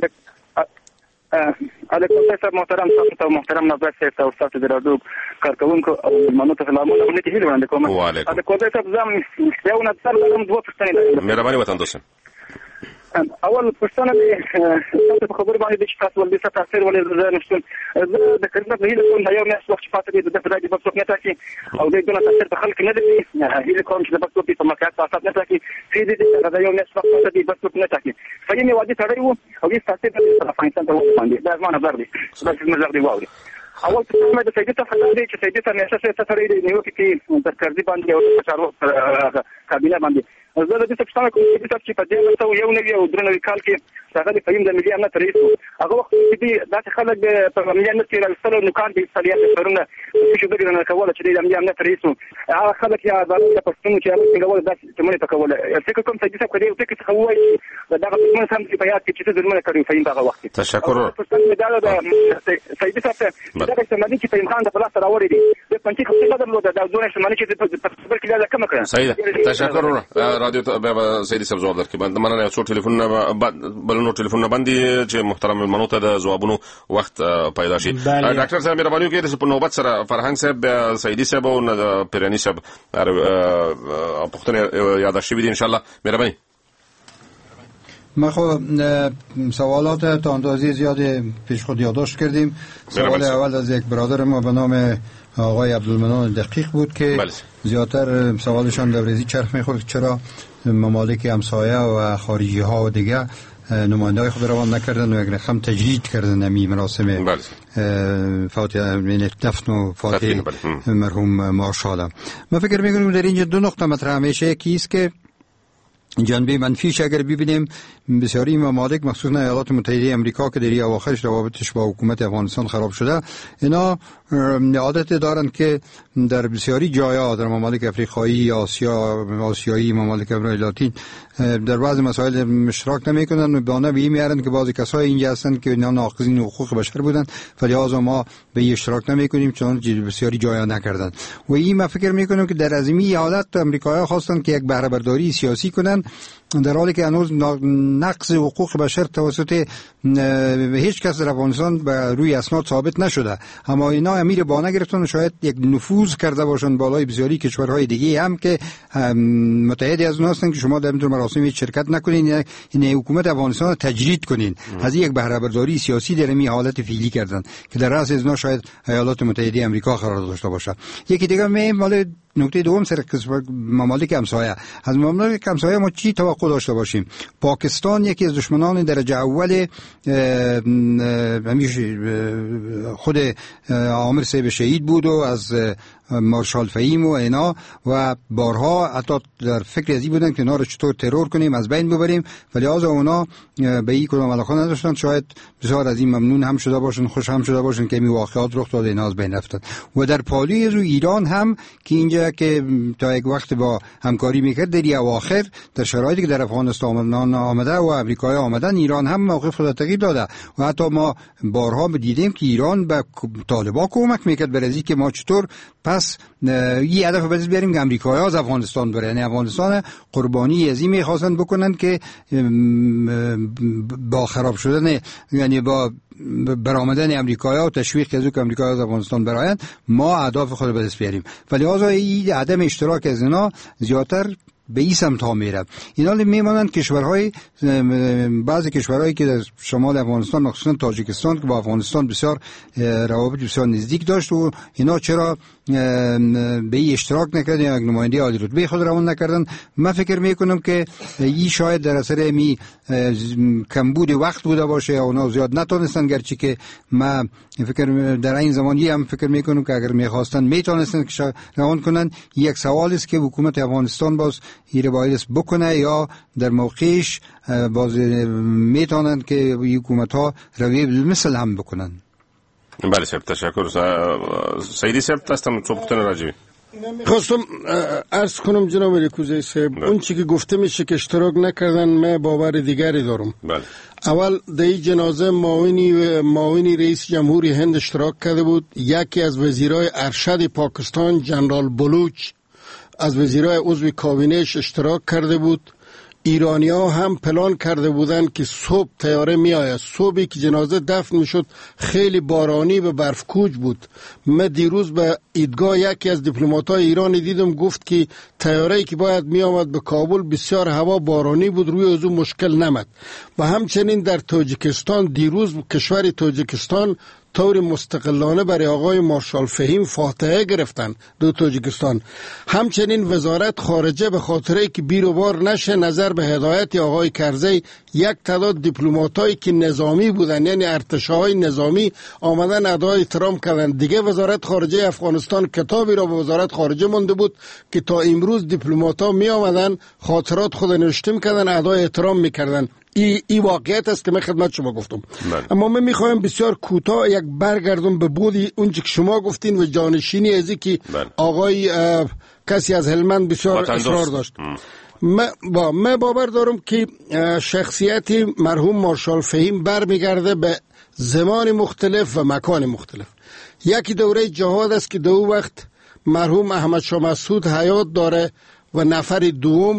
علیکم صاحب محترم تاسو محترم نظر صاحب او تاسو د رادیو کارکونکو او مېلمنو ته سلامونه ولې هیله وړاندې کوم. علیکم صاحب زم یو نظر لرم دوه پوښتنې لرم. مهرباني وطن دوست. اول پښتنه دې تاسو په خبرو باندې چې تاسو ولې څه تاثیر ولې زه نشم د کړنه په هیله کوم دا یو میاشت وخت پاتې د فدرالي بکسوک نه تاکي او دې دونه تاثیر په خلک نه دی. هیله کوم چې د بکسوک په مکاتب تاسو نه تاکي چې دې دا یو میاشت وخت پاتې د بکسوک نه تاکي فهمي مې وادي تړي وو او دې تاثیر په افغانستان ته باندې دا زمانه بردي دا چې مزر دی واوري. اول څه مې د سیدي ته خبرې دي چې سیدي ته نشه څه تړي دی نیو کې د کردي باندې او د چارو کابینه باندې زه د دې څه څنګه کوم چې په دې وخت یو نوی او درنوي کال کې هغه د فهیم د ملي امنیت رئیس هغه وخت چې داسې خلک په ملي امنیت کې راځل نو کار دي صلیات سرونه چې دغه نه کوله چې د ملي امنیت رئیس هغه خلک یا د پښتون چې هغه څنګه ول داسې څه مونږ ته کوله څه کوم څه چې کوي او څه څه وایي دا هغه څه هم چې په یاد کې چې څه درمنه کوي فهیم هغه وخت. تشکر. دا د سیدي صاحب دا څه معنی چې په امکان د پلاس راوړي دي د پنځه کښې بدل وو دا دونه شمنه چې په خبر کې دا کم کړه. صحیح ده. تشکر. رادیو ته سیدي صاحب جواب درکې باندې مننه. څو ټلیفون بل نو ټلیفون باندې چې محترم مېلمنو ته د ځوابونو وخت پیدا شي. ډاکټر صاحب مهرباني وکړئ د په نوبت سره فرهنګ صاحب سیدي صاحب او پیرانی صاحب پوښتنې یاد شوي دي ان شاء الله. مهرباني. ما خب سوالات تا اندازه زیاد پیش خود یادداشت کردیم. سوال اول از یک برادر ما به نام آقای عبدالمنان دقیق بود که بله. زیادتر سوالشان در ریزی چرخ میخورد چرا ممالک همسایه و خارجی ها و دیگه نماینده های خود روان نکردن و یک رقم تجدید کردن نمی مراسم بله. فاتحه دفن و فاتحه مرحوم مارشال. من فکر میکنم در اینجا دو نقطه مطرح میشه. یکی است که جنبه منفیش اگر ببینیم بسیاری ممالک مخصوصا ایالات متحده آمریکا که در اواخرش روابطش با حکومت افغانستان خراب شده، اینا عادت دارن که در بسیاری جاها در ممالک افریقایی، آسیا، آسیایی، ممالک امریکای لاتین در بعض مسائل اشتراک نمیکنن و بهانه به این میارن که بعضی کسای اینجا هستن که اینا ناقضین حقوق بشر بودن فلذا ما به این اشتراک نمیکنیم چون بسیاری جاها نکردن. و این من فکر میکنم که در ازمی حالت امریکایی‌ها خواستن که یک بهره برداری سیاسی کنن در حالی که هنوز نقض حقوق بشر توسط هیچ کس در افغانستان به روی اسناد ثابت نشده، اما اینا امیر بانه گرفتن و شاید یک نفوذ کرده باشن بالای بسیاری کشورهای دیگه هم که متحد از اونها هستن که شما در این مراسم شرکت نکنین، این حکومت افغانستان رو تجدید کنین. از یک بهره برداری سیاسی در این حالت فعلی کردن که در رأس از اونها شاید ایالات متحده آمریکا قرار داشته باشه. یکی دیگه می مال نکته دوم سر ممالک همسایه. از ممالک همسایه ما چی توقع داشته باشیم؟ پاکستان یکی از دشمنان درجه اول همیشه خود عامر صاحب شهید بود و از مارشال فهیم و اینا و بارها حتی در فکر ازی بودن که اینا رو چطور ترور کنیم از بین ببریم، ولی از اونا به این کدام علاقه نداشتن. شاید بسیار از این ممنون هم شده باشن، خوش هم شده باشن که این واقعات رخ داده اینا از بین رفتن. و در پالوی رو ایران هم که اینجا که تا یک وقت با همکاری میکرد در اواخر در شرایطی که در افغانستان آمده و امریکایی آمدن ایران هم موقف خود تغییر داده و حتی ما بارها دیدیم که ایران به طالبان کمک میکرد برای که ما چطور پس یه هدف بزرگ بیاریم که امریکایی‌ها از افغانستان برن. یعنی افغانستان قربانی ازی می‌خواستن بکنن که با خراب شدن یعنی با برآمدن امریکایی‌ها و تشویق از که امریکایی‌ها از افغانستان براین ما اهداف خود رو به دست بیاریم. ولی لذا این عدم اشتراک از اینا زیادتر به این سمت ها میره. اینا میمانند کشورهای بعضی کشورهایی که در شمال افغانستان مخصوصا تاجیکستان که با افغانستان بسیار روابط بسیار نزدیک داشت و اینا چرا به این اشتراک نکردن یا نماینده عالی رتبه خود روان نکردن. من فکر میکنم که این شاید در اثر می کمبود وقت بوده باشه یا اونا زیاد نتونستن، گرچه که من فکر در این زمانی هم فکر میکنم که اگر میخواستن میتونستن که روان کنن. یک سوال است که حکومت افغانستان باز این باید بکنه یا در موقعش باز میتونن که حکومت ها رویه مثل هم بکنن. بله صاحب تشکر. سیدی صاحب تستم چوب پختن راجبی خواستم عرض کنم جناب ریکوزی صاحب اون چی که گفته میشه که اشتراک نکردن من باور دیگری دارم. بله. اول در این جنازه معاونی معاونی رئیس جمهوری هند اشتراک کرده بود، یکی از وزیرای ارشد پاکستان جنرال بلوچ از وزیرای عضو کابینهش اشتراک کرده بود. ایرانی ها هم پلان کرده بودن که صبح تیاره می آید. صبحی که جنازه دفن می شد خیلی بارانی و برفکوج بود. من دیروز به ایدگاه یکی از دیپلمات های ایرانی دیدم گفت که تیاره‌ای که باید می آمد به کابل بسیار هوا بارانی بود، روی از اون مشکل نمد. و همچنین در تاجیکستان دیروز کشور تاجیکستان طور مستقلانه برای آقای مارشال فهیم فاتحه گرفتن دو تاجیکستان. همچنین وزارت خارجه به خاطره که بیروبار نشه نظر به هدایت آقای کرزی یک تعداد دیپلماتایی که نظامی بودن یعنی ارتشاهای نظامی آمدن ادای احترام کردن. دیگه وزارت خارجه افغانستان کتابی را به وزارت خارجه مونده بود که تا امروز دیپلماتا می آمدن خاطرات خود نوشته میکردن ادای احترام میکردن. ای, ای واقعیت است که من خدمت شما گفتم. بله. اما من میخوایم بسیار کوتاه یک برگردم به بودی اونچه که شما گفتین و جانشینی ازی که بله. آقای کسی از هلمند بسیار اصرار داشت. من با من باور دارم که شخصیت مرحوم مارشال فهیم برمیگرده به زمان مختلف و مکان مختلف. یکی دوره جهاد است که دو وقت مرحوم احمد شاه مسعود حیات داره و نفر دوم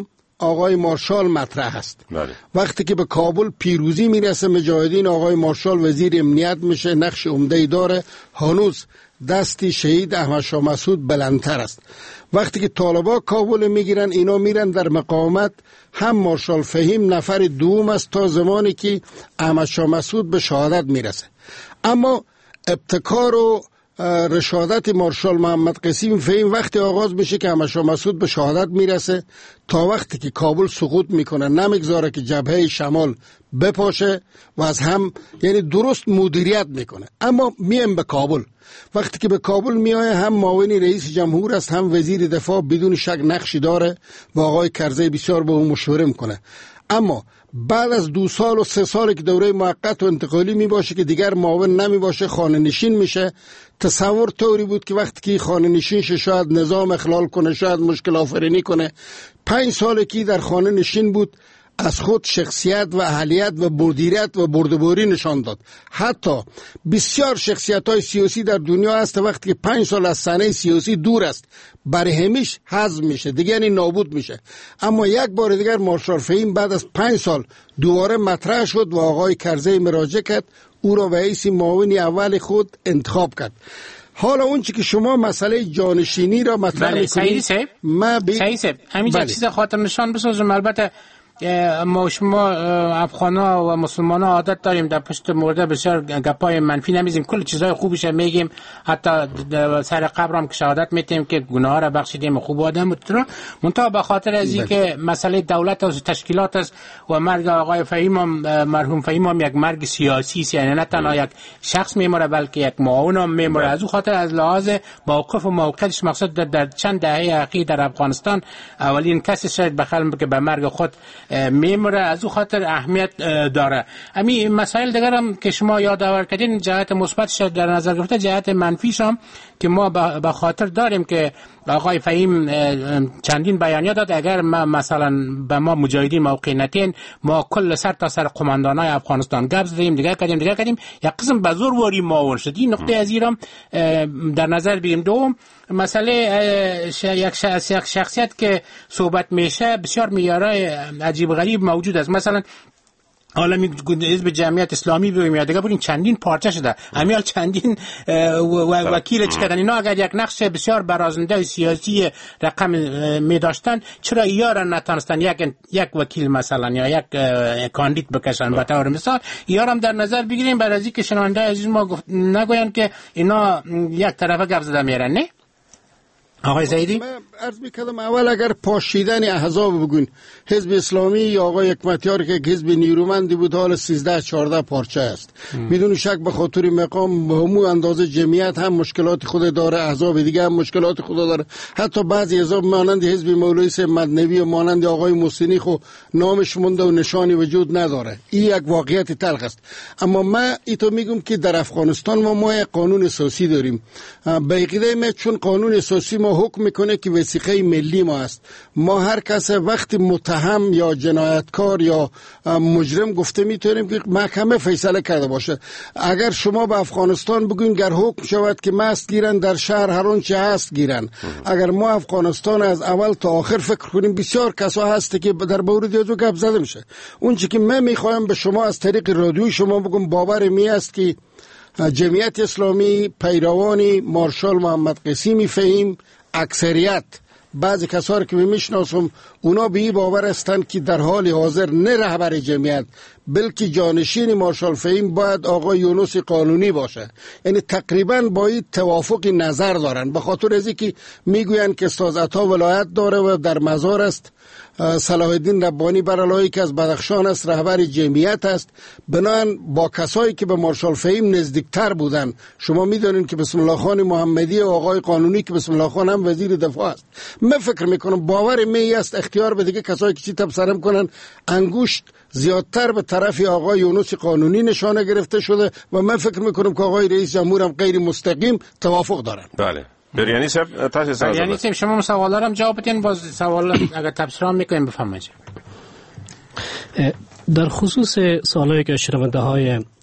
آقای مارشال مطرح است. بله. وقتی که به کابل پیروزی میرسه مجاهدین، آقای مارشال وزیر امنیت میشه، نقش عمده داره. هنوز دستی شهید احمد شاه مسعود بلندتر است. وقتی که طالبا کابل میگیرن، اینا میرن در مقاومت. هم مارشال فهیم نفر دوم است تا زمانی که احمد شاه مسعود به شهادت میرسه. اما ابتکار و رشادت مارشال محمد قسیم فهیم وقتی آغاز میشه که احمد شاه مسعود به شهادت میرسه، تا وقتی که کابل سقوط میکنه نمیگذاره که جبهه شمال بپاشه و از هم، یعنی درست مدیریت میکنه. اما میم به کابل، وقتی که به کابل میایه هم معاون رئیس جمهور است، هم وزیر دفاع بدون شک نقشی داره و آقای کرزی بسیار با اون مشوره میکنه. اما بعد از دو سال و سه سال که دوره موقت و انتقالی می باشه که دیگر معاون نمی باشه، خانه نشین میشه. تصور طوری بود که وقتی که خانه نشین شه شاید نظام اخلال کنه، شاید مشکل آفرینی کنه. پنج سال که در خانه نشین بود از خود شخصیت و اهلیت و مدیریت و بردباری نشان داد. حتی بسیار شخصیت های سیاسی در دنیا هست وقتی که پنج سال از صحنه سیاسی دور است برای همیشه حذف میشه، دیگه یعنی نابود میشه. اما یک بار دیگر مارشال فهیم بعد از پنج سال دوباره مطرح شد و آقای کرزی مراجعه کرد، او را به حیث معاون اول خود انتخاب کرد. حالا اون چی که شما مسئله جانشینی را مطرح بله، میکنید، سعید ما بی... سعید صاحب همینجا بله. چیز خاطر نشان بسازم. البته ما شما افغانا و مسلمان ها عادت داریم در پشت مرده بسیار گپای منفی نمیزیم، کل چیزای خوبیش میگیم، حتی سر قبر هم که شهادت میتیم که گناه را بخشیدیم، خوب آدم بود رو منتها به خاطر از این که مسئله دولت و تشکیلات است و مرگ آقای فهیم هم مرحوم فهیم هم یک مرگ سیاسی است، یعنی نه تنها یک شخص میمره بلکه یک معاون هم میمره. از اون خاطر از لحاظ موقف و موقعش مقصد در, در چند دهه اخیر در افغانستان اولین کسی شاید بخل که به مرگ خود میمره، از اون خاطر اهمیت داره. همین مسائل دیگر هم که شما یادآور کردین جهت مثبتش در نظر گرفته، جهت منفیش هم که ما به خاطر داریم که آقای فهیم چندین بیانیه داد اگر ما مثلا به ما مجاهدین موقع نتین، ما کل سر تا سر قماندانای افغانستان گپ زدیم، دیگه کردیم دیگه کردیم یک قسم به زور واری معاون شد. این نقطه از ایران در نظر بگیریم. دوم مسئله یک شخصیت که صحبت میشه بسیار میارای عجیب غریب موجود است. مثلا حالا می حزب جمعیت اسلامی بگیم یا دیگه بودین چندین پارچه شده، همیال چندین وکیل چکردن. اینا اگر یک نقش بسیار برازنده سیاسی رقم می داشتن، چرا ایارا نتانستن یک یک وکیل مثلا یا یک کاندید بکشن؟ به طور مثال ایارا هم در نظر بگیریم برای از اینکه شنونده عزیز ما نگوین که اینا یک طرفه گپ زده میرن. نه آقای زیدی؟ من عرض میکردم اول اگر پاشیدن احزاب بگوین، حزب اسلامی یا آقای حکمتیار که حزب نیرومندی بود حال سیزده چهارده پارچه است، بدون شک به خاطر مقام به همون اندازه جمعیت هم مشکلات خود داره، احزاب دیگه هم مشکلات خود داره. حتی بعضی احزاب مانند حزب مولوی صاحب مدنوی و مانند آقای محسنی خو نامش مونده و نشانی وجود نداره. این یک واقعیت تلخ است. اما من ایتو میگم که در افغانستان ما ما یک قانون اساسی داریم. به عقیده من چون قانون اساسی ما حکم میکنه که وثیقه ملی ما است، ما هر کس وقتی متهم یا جنایتکار یا مجرم گفته میتونیم که محکمه فیصله کرده باشه. اگر شما به افغانستان بگوین گر حکم شود که مست گیرن در شهر هر اون چه هست گیرن، اگر ما افغانستان از اول تا آخر فکر کنیم بسیار کسا هست که در مورد یازو گپ زده میشه. اون چی که من میخوایم به شما از طریق رادیوی شما بگم، باور می است که جمعیت اسلامی پیروانی مارشال محمد قسیم فهیم اکثریت بعضی کسایی که میشناسم اونا به این باور هستند که در حال حاضر نه رهبر جمعیت بلکه جانشین مارشال فهیم باید آقای یونس قانونی باشه. یعنی تقریبا با این توافق نظر دارن، به خاطر از اینکه میگویند که استاد عطا ولایت داره و در مزار است، صلاح الدین ربانی برالایی که از بدخشان است رهبر جمعیت است. بنابراین با کسایی که به مارشال فهیم نزدیکتر بودن، شما میدونید که بسم الله خان محمدی و آقای قانونی که بسم الله خان هم وزیر دفاع است، من فکر میکنم باور می است اختیار به دیگه کسایی که چی تبصره کنن انگشت زیادتر به طرف آقای یونس قانونی نشانه گرفته شده و من فکر میکنم که آقای رئیس جمهور هم غیر مستقیم توافق دارن. بله بریانی صاحب تاسو سوال بریانی صاحب شما سوالارم جواب بدین، باز سوال اگر تبصره میکنیم بفهمید. در خصوص سوالایی که شنونده های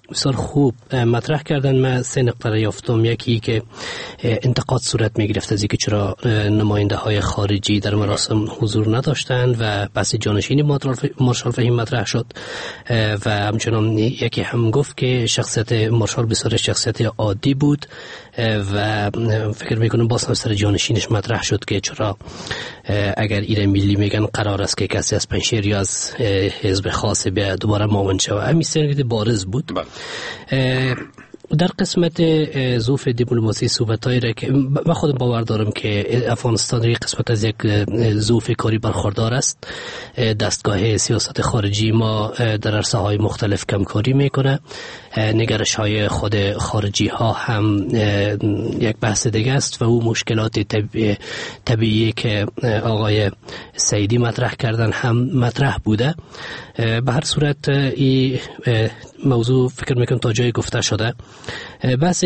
بسیار خوب مطرح کردن. من سه نقطه یافتم. یکی که انتقاد صورت می گرفت از اینکه چرا نماینده های خارجی در مراسم حضور نداشتند و بحث جانشینی مارشال فهیم مطرح شد و همچنان یکی هم گفت که شخصیت مارشال بسیار شخصیت عادی بود و فکر میکنم باز هم سر جانشینش مطرح شد که چرا اگر ایره ملی میگن قرار است که کسی از پنشیر یا از حزب خاص بیا دوباره معاون شود. همین سنگید بارز بود. در قسمت ظروف دیپلماسی صحبتایی را که من خودم باور دارم که افغانستان یک قسمت از یک ظروف کاری برخوردار است. دستگاه سیاست خارجی ما در عرصه های مختلف کمکاری میکنه. نگرش های خود خارجی ها هم یک بحث دیگه است و او مشکلات طبیعی, طبیعی که آقای سعیدی مطرح کردن هم مطرح بوده. به هر صورت این موضوع فکر میکنم تا جای گفته شده. بحث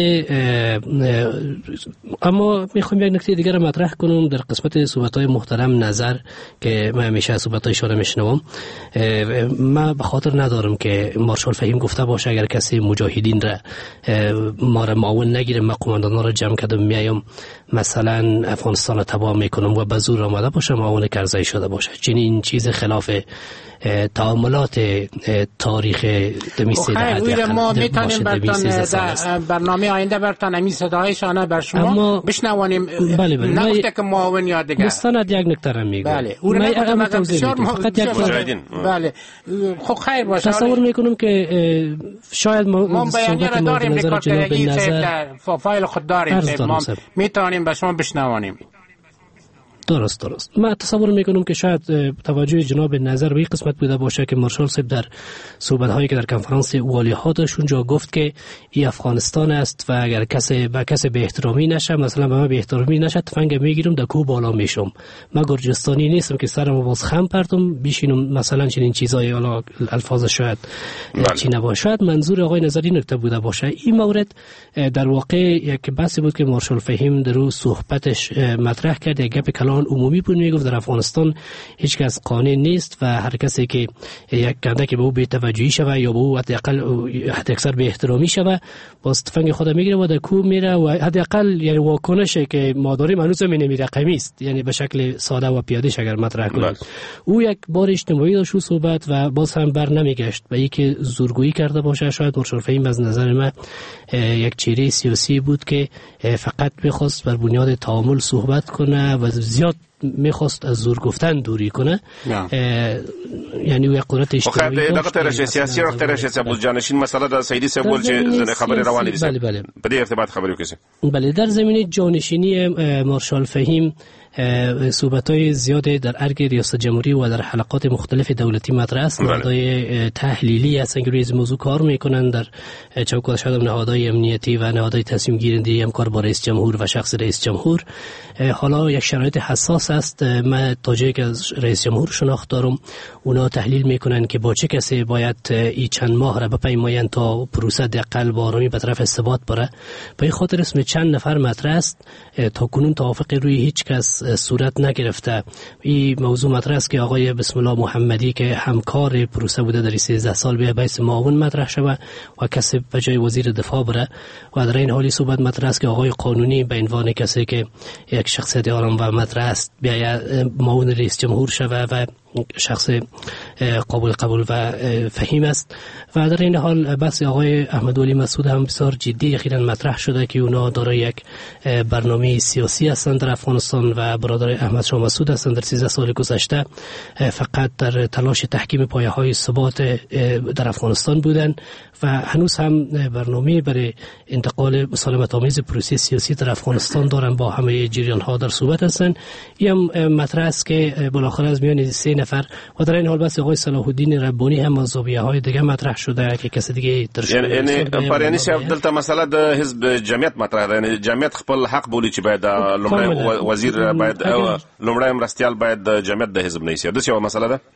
اما میخوام یک نکته دیگر را مطرح کنم در قسمت صحبت‌های محترم نظر که من همیشه صحبت‌هایشان را میشنوم. من به خاطر ندارم که مارشال فهیم گفته باشه اگر کسی مجاهدین را ما را معاون نگیره ما قماندانا را جمع کردم میایم مثلا افغانستان را تباه میکنم و به زور آمده باشه معاون کرزی شده باشه. چنین چیز خلاف تعاملات تاریخ دمیسته خیلی ما میتونیم برتان برنامه آینده برتان امی صدایشانه بر شما بشنوانیم. بله بله نگفته که معاون یا دیگر مستند یک نکته را میگم. بله او را نگفتم بسیار مجاهدین. بله خب خیر باشه. تصور میکنم که شاید ما بیانیه را داریم ریکاردرگی در فایل خود داریم ما میتونیم به شما بشنوانیم. درست درست. من تصور میکنم که شاید توجه جناب نظر به این قسمت بوده باشه که مارشال صاحب در صحبت هایی که در کنفرانس والی ها داشت اونجا گفت که این افغانستان است و اگر کسی به کسی به احترامی نشه مثلا به من به احترامی نشه تفنگ میگیرم در کوه بالا میشم. من گرجستانی نیستم که سرمو باز خم پرتم بشینم مثلا چنین چیزای حالا الفاظ شاید چی نباشه. منظور آقای نظری نکته بوده باشه. این مورد در واقع یک بحثی بود که مارشال فهیم در رو صحبتش مطرح کرد. یک گپ کلان عمومی بود. میگفت در افغانستان هیچ کس قانع نیست و هر کسی که یک کنده که به او بی توجهی شوه یا به او حداقل حد اکثر به احترامی شوه باز تفنگ خود میگیره و در کوه میره و حداقل یعنی واکنشی که ما داریم هنوز هم نمی رقمی است. یعنی به شکل ساده و پیاده‌اش اگر مطرح کنیم او یک بار اجتماعی داشت صحبت و باز هم بر نمیگشت به اینکه زورگویی کرده باشه. شاید مارشال فهیم از نظر من یک چهره سیاسی بود که فقط میخواست بر بنیاد تعامل صحبت کنه و زیاد میخواست از زور گفتن دوری کنه. یعنی یک قدرت اجتماعی داشت. خب دغه ترش سیاسی او ترش سبول جانشین مسئله د سیدی سبول چې خبر روانه دي. بله بله. په دې ارتباط خبرې وکړي. بله در زمینه جانشینی مارشال فهیم صحبت‌های زیاده در ارگ ریاست جمهوری و در حلقات مختلف دولتی مطرح است. نهادهای تحلیلی هستن که روی این موضوع کار میکنن. در چوکات شاید نهادهای امنیتی و نهادهای تصمیم گیرنده هم کار با رئیس جمهور و شخص رئیس جمهور. حالا یک شرایط حساس است. من تا جایی که از رئیس جمهور شناخت دارم اونا تحلیل میکنن که با چه کسی باید این چند ماه را بپیمایند تا پروسه دقل با آرامی به طرف ثبات بره. به این خاطر اسم چند نفر مطرح است. تا کنون توافق روی هیچ کس صورت نگرفته. این موضوع مطرح است که آقای بسم الله محمدی که همکار پروسه بوده در سیزده سال به بیس معاون مطرح شود و کسی به جای وزیر دفاع بره و در این حالی صحبت مطرح است که آقای قانونی به عنوان کسی که یک شخصیت آرام و مطرح است بیا معاون رئیس جمهور شود و شخص قابل قبول و فهیم است. و در این حال بحث آقای احمد ولی مسعود هم بسیار جدی اخیراً مطرح شده که اونا دارای یک برنامه سیاسی هستند در افغانستان و برادر احمد شاه مسعود هستند. در سیزده سال گذشته فقط در تلاش تحکیم پایه‌های ثبات در افغانستان بودند و هنوز هم برنامه برای انتقال مسالمت آمیز پروسه سیاسی در افغانستان دارن. با همه جریان ها در صحبت هستند. این هم مطرح است که بالاخره از میان سه نفر و در این حال بس آقای صلاح الدین ربانی هم از زاویه های دیگه مطرح شده که کسی دیگه در یعنی پرانی صاحب دلته مسله د حزب جمعیت مطرح ده. یعنی جمعیت خپل حق بولی چې باید لومړی وزیر باید لومړی مرستیال باید جمعیت د حزب نه شي. د څه مسله ده؟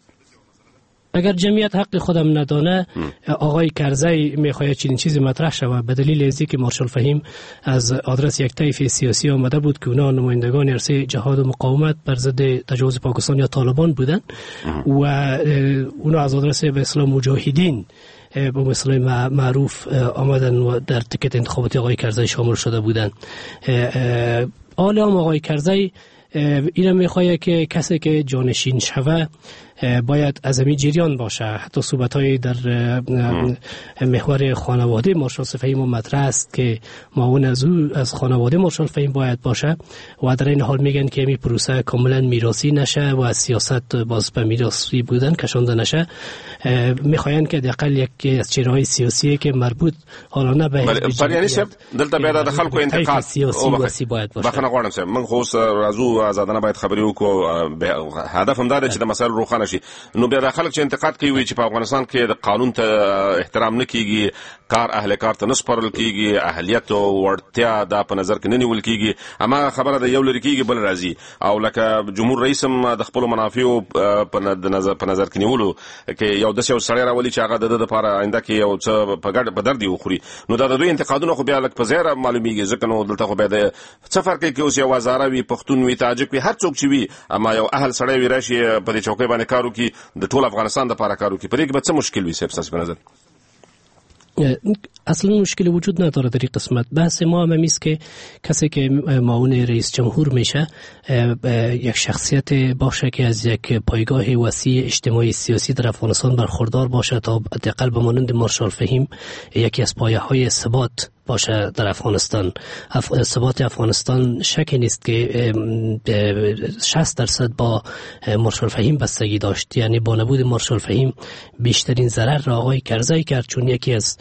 اگر جمعیت حق خودم ندانه آقای کرزی میخواهد چنین چیزی مطرح شود به دلیل از اینکه مارشال فهیم از آدرس یک طیف سیاسی آمده بود که اونا نمایندگان عرصه جهاد و مقاومت بر ضد تجاوز پاکستان یا طالبان بودن و اونا از آدرس به اصطلاح مجاهدین به مثال معروف آمدن و در تیکت انتخاباتی آقای کرزی شامل شده بودند. حالا آقای کرزی اینا میخواه که کسی که جانشین شوه باید عزمی جریان باشه. حتی صحبت‌های در محور خانواده مارشال فهیم مطرح است که معاون از او از خانواده مارشال فهیم باید باشه و در این حال میگن که این پروسه کاملا میراثی نشه و سیاست باز به میراثی بودن کشانده نشه. میخواین که دقیقاً یک از چهره‌های سیاسی که مربوط حالا نه به یعنی شب دلته بیا د خلکو انتقاد سیاسی وسی باید باشه. بخنه غواړم چې من خو رازو آزادانه باید خبري وکړو. هدف هم دا دی چې د مسایل روښانه شي. نو بیا د خلک چې انتقاد کوي چې په افغانستان کې د قانون ته احترام نه کیږي، کار اهل کار ته نسپارل کیږي، اهلیت او ورتیا دا په نظر کې نه نیول کیږي، اما خبره د یو لري کیږي بل راځي. او لکه جمهور رئیس هم د خپل منافعو په نظر په نظر کې نیولو کې یو د څه سړی راولي چې هغه د لپاره آینده کې یو څه په ګډ په درد وخوري. نو دا د دوی انتقادونه خو بیا لکه په ځای معلومیږي ځکه نو دلته خو بیا د څه فرق کې اوس یو وزاره وي، پښتون وي، تاجک وي، هر څوک چې وي، اما یو اهل سړی وي راشي په دې چوکۍ باندې کارو کې د ټول افغانستان د لپاره کارو کې په دې کې به څه مشکل وي؟ صاحب تاسو په نظر اصلا مشکل وجود نداره در این قسمت. بحث ما هم است که کسی که معاون رئیس جمهور میشه یک شخصیت باشه که از یک پایگاه وسیع اجتماعی سیاسی در افغانستان برخوردار باشه تا حداقل به مانند مارشال فهیم یکی از پایه های ثبات باشه در افغانستان. اف... ثبات افغانستان شکی نیست که شصت درصد با مارشال فهیم بستگی داشت. یعنی با نبود مارشال فهیم بیشترین ضرر را آقای کرزی کرد، چون یکی از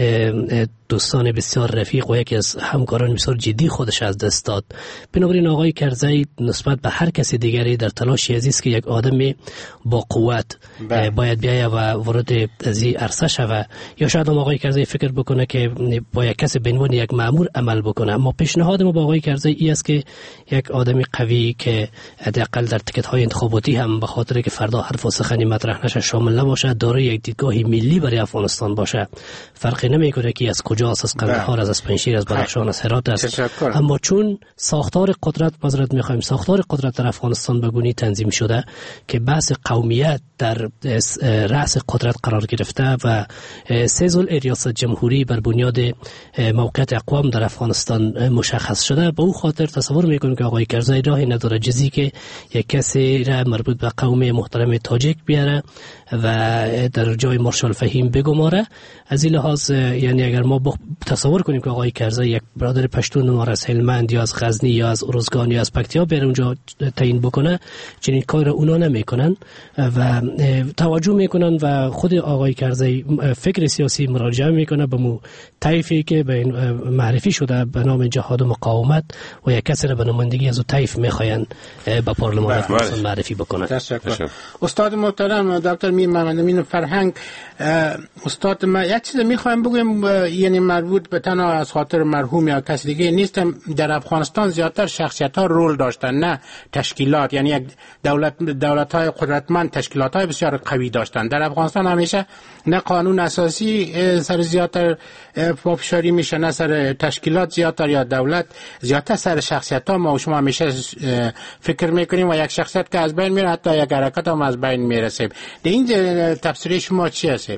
دوستان بسیار رفیق و یکی از همکاران بسیار جدی خودش از دست داد. بنابراین آقای کرزی نسبت به هر کسی دیگری در تلاشی است که یک آدم با قوت با. باید بیاید و وارد از این عرصه شود، یا شاید هم آقای کرزی فکر بکنه که با یک کسی به عنوان یک مأمور عمل بکنه. اما پیشنهاد ما با آقای کرزی این است که یک آدمی قوی که حداقل در تیکت های انتخاباتی هم به خاطر که فردا حرف و سخنی مطرح نشه شامل نباشه، دارای یک دیدگاه ملی برای افغانستان باشه. فرقی نمیکنه که از کجاست، از قندهار، از اسپنشیر، از بدخشان، از هرات است. اما چون ساختار قدرت مزرد میخوایم ساختار قدرت در افغانستان به گونی تنظیم شده که بحث قومیت در رأس قدرت قرار گرفته و سه ریاست جمهوری بر بنیاد موقعیت اقوام در افغانستان مشخص شده، به او خاطر تصور میکنم که آقای کرزی راهی نداره جزی که یک کسی را مربوط به قوم محترم تاجیک بیاره و در جای مارشال فهیم بگماره. از این لحاظ یعنی اگر ما تصور کنیم که آقای کرزی یک برادر پشتون ما از هلمند یا از غزنی یا از ارزگان یا از پکتیا بره اونجا تعیین بکنه، چنین کار را اونا نمیکنن و توجه میکنن و خود آقای کرزی فکر سیاسی مراجعه میکنه به مو طایفی که به معرفی شده به نام جهاد و مقاومت و یک کسی را به نمایندگی از او طایف میخواین به پارلمان افغانستان معرفی بکنن. تشکر. استاد محترم دکتر میر محمد امین فرهنگ، استاد ما یک چیز میخوایم بگم، یعنی مربوط به تنها از خاطر مرحوم یا کسی دیگه نیستم، در افغانستان زیادتر شخصیت ها رول داشتن نه تشکیلات. یعنی یک دولت دولت های قدرتمند تشکیلات های بسیار قوی داشتن. در افغانستان همیشه نه قانون اساسی سر زیادتر پافشاری میشه نه سر تشکیلات زیادتر یا دولت زیادتر سر شخصیت ها. ما و شما همیشه فکر میکنیم و یک شخصیت که از بین میره حتی یک حرکت هم از بین میرسه. در این تفسیر شما چی هست؟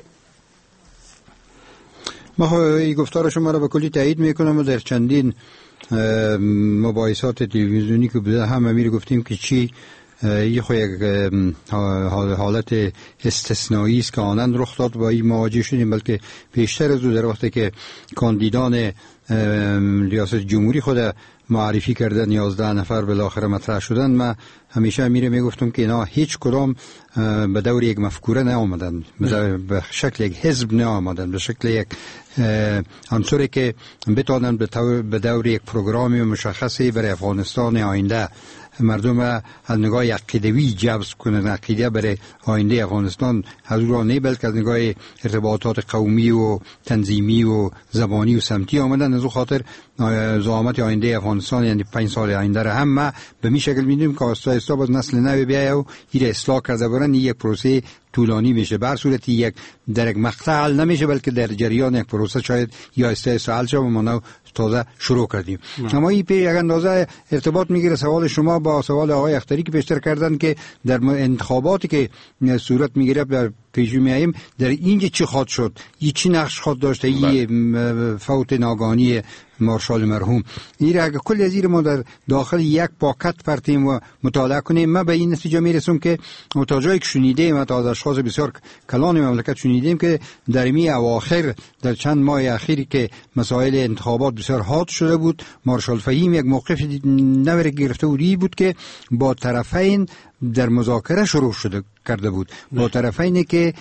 ما این گفتار شما را به کلی تایید میکنم و در چندین مباحثات تلویزیونی که بوده هم امیر گفتیم که چی یه خو یک حالت استثنایی است که آنند رخ داد با این مواجه شدیم، بلکه پیشتر از او در وقتی که کاندیدان ریاست جمهوری خود معرفی کردن یازده نفر بالاخره مطرح شدن، من همیشه امیر میگفتم که اینا هیچ کدام به دور یک مفکوره نه آمدن، به شکل یک حزب نه آمدن، به شکل یک عنصری که بتوانند به دور یک پروگرامی مشخصی برای افغانستان آینده مردم از نگاه عقیدوی جذب کنند، عقیده برای آینده افغانستان از او را نه بلکه از نگاه ارتباطات قومی و تنظیمی و زبانی و سمتی آمدن. از او خاطر زعامت آینده افغانستان یعنی پنج سال آینده را هم ما به می شکل می‌بینیم که آستا آستا باز نسل نو بیاید و این اصلاح کرده برن. یک پروسه طولانی میشه. بر صورت یک در یک مقطع حل نمیشه، بلکه در جریان یک پروسه شاید یا استه حل شه و ما نو تازه شروع کردیم. اما این پی یک اندازه ارتباط میگیره سوال شما با سوال آقای اختری که پیشتر کردن که در انتخاباتی که صورت میگیره در پیش میاییم در اینجا چی خواهد شد، این چی نقش خواهد داشته، این فوت ناگهانی مارشال مرحوم. این اگه کل از این ما در داخل یک پاکت پرتیم و مطالعه کنیم، ما به این نتیجه میرسیم که متوجه که شنیدیم و از اشخاص بسیار کلان مملکت شنیدیم که در می اواخر در چند ماه اخیری که مسائل انتخابات بسیار حاد شده بود، مارشال فهیم یک موقف نوری گرفته بودی بود که با طرفین در مذاکره شروع شده کرده بود، با طرفینی که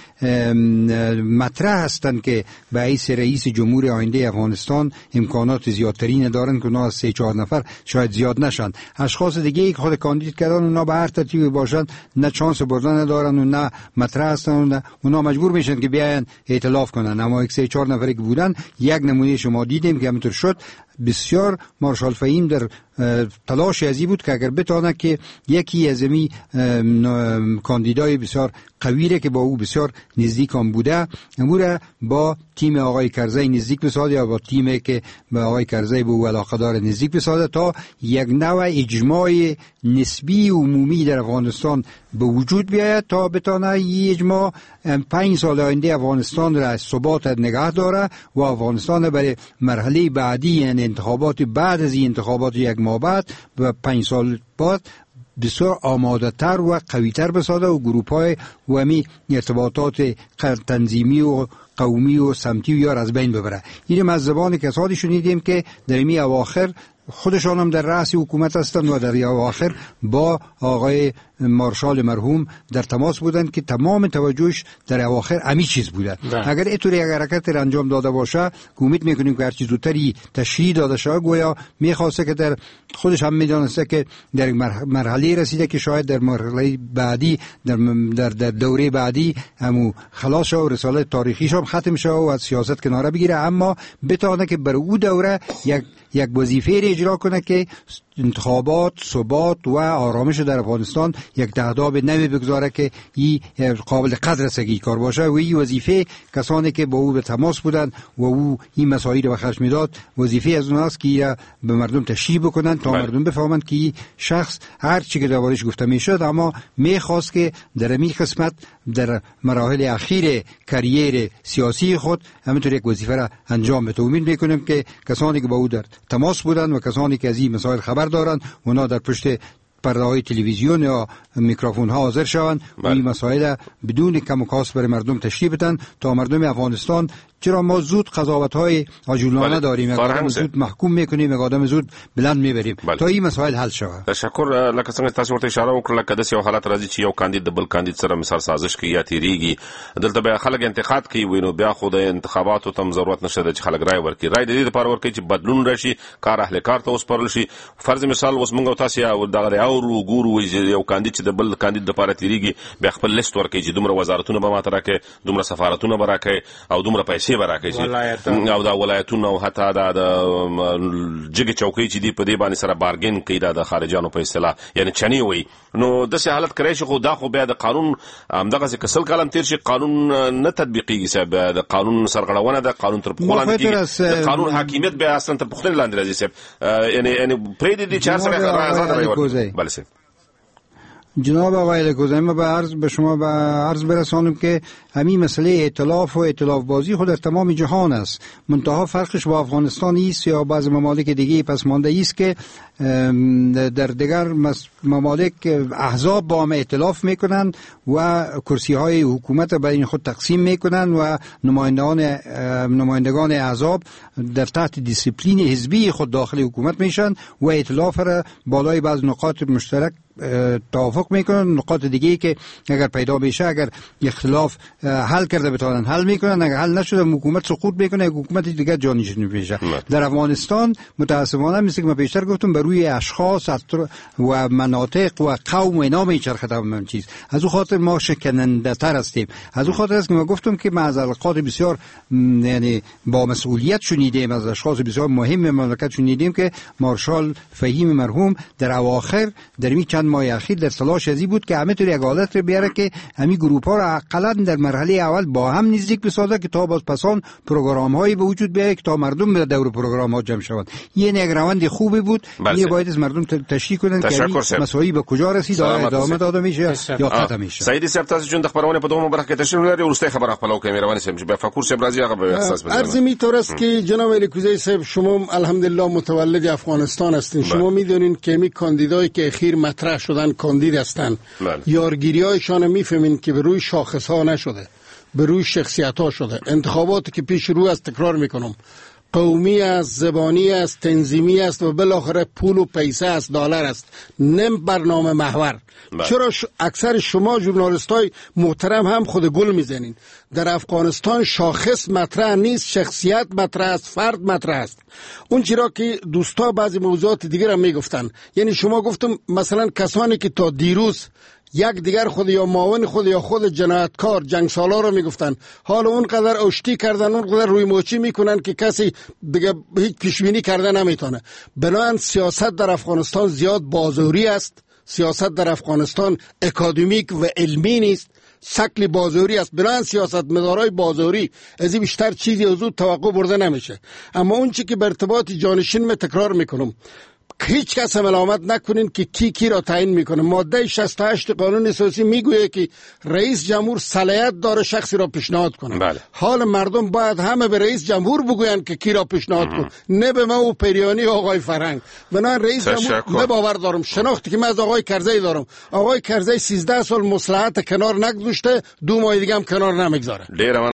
مطرح هستند که به حیث رئیس جمهور آینده افغانستان امکانات زیادترین دارن که اونا از سه چهار نفر شاید زیاد نشن. اشخاص دیگه ای که خود کاندید کردن اونا به هر ترتیبی باشن نه چانس بردن دارن و نه مطرح هستن و نه اونا مجبور میشن که بیاین ائتلاف کنن. اما یک سه چهار نفری که بودن، یک نمونه شما دیدیم که همینطور شد. بسیار مارشال فهیم در تلاش ازی بود که اگر بتونه که یکی از می کاندیدای بسیار قویه که با او بسیار نزدیک هم بوده، امور با تیم آقای کرزی نزدیک بسازه یا با تیمی که به آقای کرزی به او علاقه داره نزدیک بسازه تا یک نوع اجماع نسبی عمومی در افغانستان به وجود بیاید تا بتونه این اجماع پنج سال آینده افغانستان را از ثبات نگه داره و افغانستان برای مرحله بعدی، یعنی انتخابات بعد از این انتخابات یک ماه بعد و پنج سال بعد بسیار آماده تر و قوی تر بسازه و گروپ های و همی ارتباطات تنظیمی و قومی و سمتی و یار از بین ببره. این از زبان کسانی شنیدیم که در می اواخر خودشان هم در رأس حکومت هستند و در اواخر با آقای مارشال مرحوم در تماس بودند که تمام توجهش در اواخر امی چیز بوده. اگر اینطوری یک حرکت را انجام داده باشه، امید میکنیم که هر چیز زودتری تشریح داده شود. گویا میخواسته که در خودش هم میدانسته که در مرحله رسیده که شاید در مرحله بعدی در در, در دوره بعدی همو خلاص شو و رساله تاریخیش هم ختم شو و از سیاست کناره بگیره، اما بتونه که بر او دوره یک یک وظیفه را اجرا کنه که انتخابات، ثبات و آرامش در افغانستان یک تهداب نوی بگذاره که این قابل قدر سگی کار باشه و این وظیفه کسانی که با او به تماس بودن و او این مسائل رو به خرج میداد، وظیفه از اوناست که به مردم تشریح بکنن تا بله. مردم بفهمند که این شخص هر چی که دربارش گفته میشد اما میخواست که در این قسمت در مراحل اخیر کریر سیاسی خود همینطور یک وظیفه را انجام بده. امید میکنیم که کسانی که با او در تماس بودن و کسانی که از این مسائل خبر دارن اونا در پشت پرده های تلویزیون یا میکروفون ها حاضر شوند و این مسائل بدون کم و کاست برای مردم تشریح بدن تا مردم افغانستان، چرا ما زود قضاوت های عجولانه داریم، یک آدم زود محکوم میکنیم، یک آدم زود بلند میبریم تا این مسائل حل شود. تشکر. لکه څنګه تاسو ورته اشاره وکړه لکه داسې یو حالت راځي چې یو کاندید د بل کاندید سره مثال سازش کوي یا تیریږي، دلته به خلک انتقاد کوي وینو بیا خو د انتخاباتو تم ضرورت نشته چې خلک رائے ورکړي. رائے د دې لپاره ورکړي چې بدلون راشي، کار اهل کار ته وسپارل شي. فرض مثال اوس موږ تاسو یا دغه او ګورو یو کاندید چې د بل کاندید لپاره تیریږي بیا خپل لیست ورکړي چې دومره وزارتونه به ماته راکړي، دومره سفارتونه به راکړي او دومره پیسې به راکړي او دا ولایتونه او حتی دا د جګ چوکۍ چې دی په دې باندې سره بارګین کوي دا د خارجانو په اصطلاح یعنی چنی وي. نو داسې حالت کړی شي خو دا خو بیا د قانون همدغسې کسل کالم تیر شي قانون نه تطبیقیږي، صاحب د قانون سرغړونه ده، قانون تر پښو لاندې کېږي، د قانون حاکمیت بیا اصلا تر پښتنې لاندې راځي صاحب. یعنی یعنی پرېږدي دي چې هر سړی آزاد رایې ورکړي. بله صاحب. جناب آقای لکوزی، ما به عرض به شما به عرض برسانم که همین مسئله ائتلاف و ائتلاف بازی خود در تمام جهان است، منتها فرقش با افغانستان است یا بعض ممالک دیگه پسمانده است که در دیگر ممالک احزاب با هم ائتلاف میکنند و کرسی های حکومت بین خود تقسیم میکنند و نمایندگان نمایندگان احزاب در تحت دیسیپلین حزبی خود داخل حکومت میشن و ائتلاف را بالای بعض نقاط مشترک توافق میکنن. نقاط دیگه که اگر پیدا بشه، اگر اختلاف حل کرده بتوانند حل میکنن، اگر حل نشده حکومت سقوط میکنه، حکومت دیگه جانشین میشه. در افغانستان متاسفانه مثل که من پیشتر گفتم بر روی اشخاص و مناطق و قوم و اینا میچرخه تمام چیز. از او خاطر ما شکننده تر هستیم. از او خاطر است که ما گفتم که ما از القات بسیار یعنی با مسئولیت شنیدیم، از اشخاص بسیار مهم مملکت شنیدیم که مارشال فهیم مرحوم در اواخر در می چند ماه اخیر در تلاش ازی بود که همه طور یک حالت بیاره که همین گروپ ها را حداقل در مرحله اول با هم نزدیک بسازه که تا باز پسان پروگرام هایی به وجود بیاید که تا مردم به دور پروگرام ها جمع شوند. این یک روند خوبی بود. این باید از مردم تشریح کنند که مسائل به کجا رسید، ادامه داده میشه یا ختم میشه. سعید صاحب تاسو جون د خبرونه په دومره برخه کې تشریح لري، ورسته خبره خپل او کیمرا باندې سم به فکر صاحب راځي هغه به احساس بزنه. عرض می طور است که جناب الیکوزی صاحب شما الحمدلله متولد افغانستان هستین. شما میدونین که می کاندیدایی که اخیر مطرح شدن کاندید هستن، یارگیری هایشان میفهمین که به روی شاخص ها نشده، به روی شخصیت ها شده. انتخاباتی که پیش رو است تکرار میکنم قومی است، زبانی است، تنظیمی است و بالاخره پول و پیسه است، دلار است، نم برنامه محور. بله. چرا ش... اکثر شما ژورنالیست های محترم هم خود گل میزنین؟ در افغانستان شاخص مطرح نیست، شخصیت مطرح است، فرد مطرح است. اون چرا که دوستا بعضی موضوعات دیگر هم میگفتن، یعنی شما گفتم مثلا کسانی که تا دیروز یک دیگر خود یا معاون خود یا خود جنایتکار جنگسالار رو میگفتن، حالا اونقدر اشتی کردن، اونقدر روی موچی میکنن که کسی دیگه هیچ پیشبینی کردن نمیتونه. بنابراین سیاست در افغانستان زیاد بازوری است، سیاست در افغانستان اکادمیک و علمی نیست، شکل بازوری است. بنابراین سیاست مدارای بازوری از این بیشتر چیزی از او توقع برده نمیشه. اما اون چی که به ارتباط جانشین میں تکرار میکنم، هیچ کس ملامت نکنین که کی کی را تعیین میکنه. ماده شصت و هشت قانون اساسی میگویه که رئیس جمهور صلاحیت داره شخصی را پیشنهاد کنه. بله. حال مردم باید همه به رئیس جمهور بگوین که کی را پیشنهاد کنه، نه به ما و پریانی آقای فرهنگ. بنابراین رئیس جمهور من باور دارم، شناختی که من از آقای کرزی دارم، آقای کرزی سیزده سال مصلحت کنار نگذاشته، دو ماه دیگه هم کنار نمیگذاره.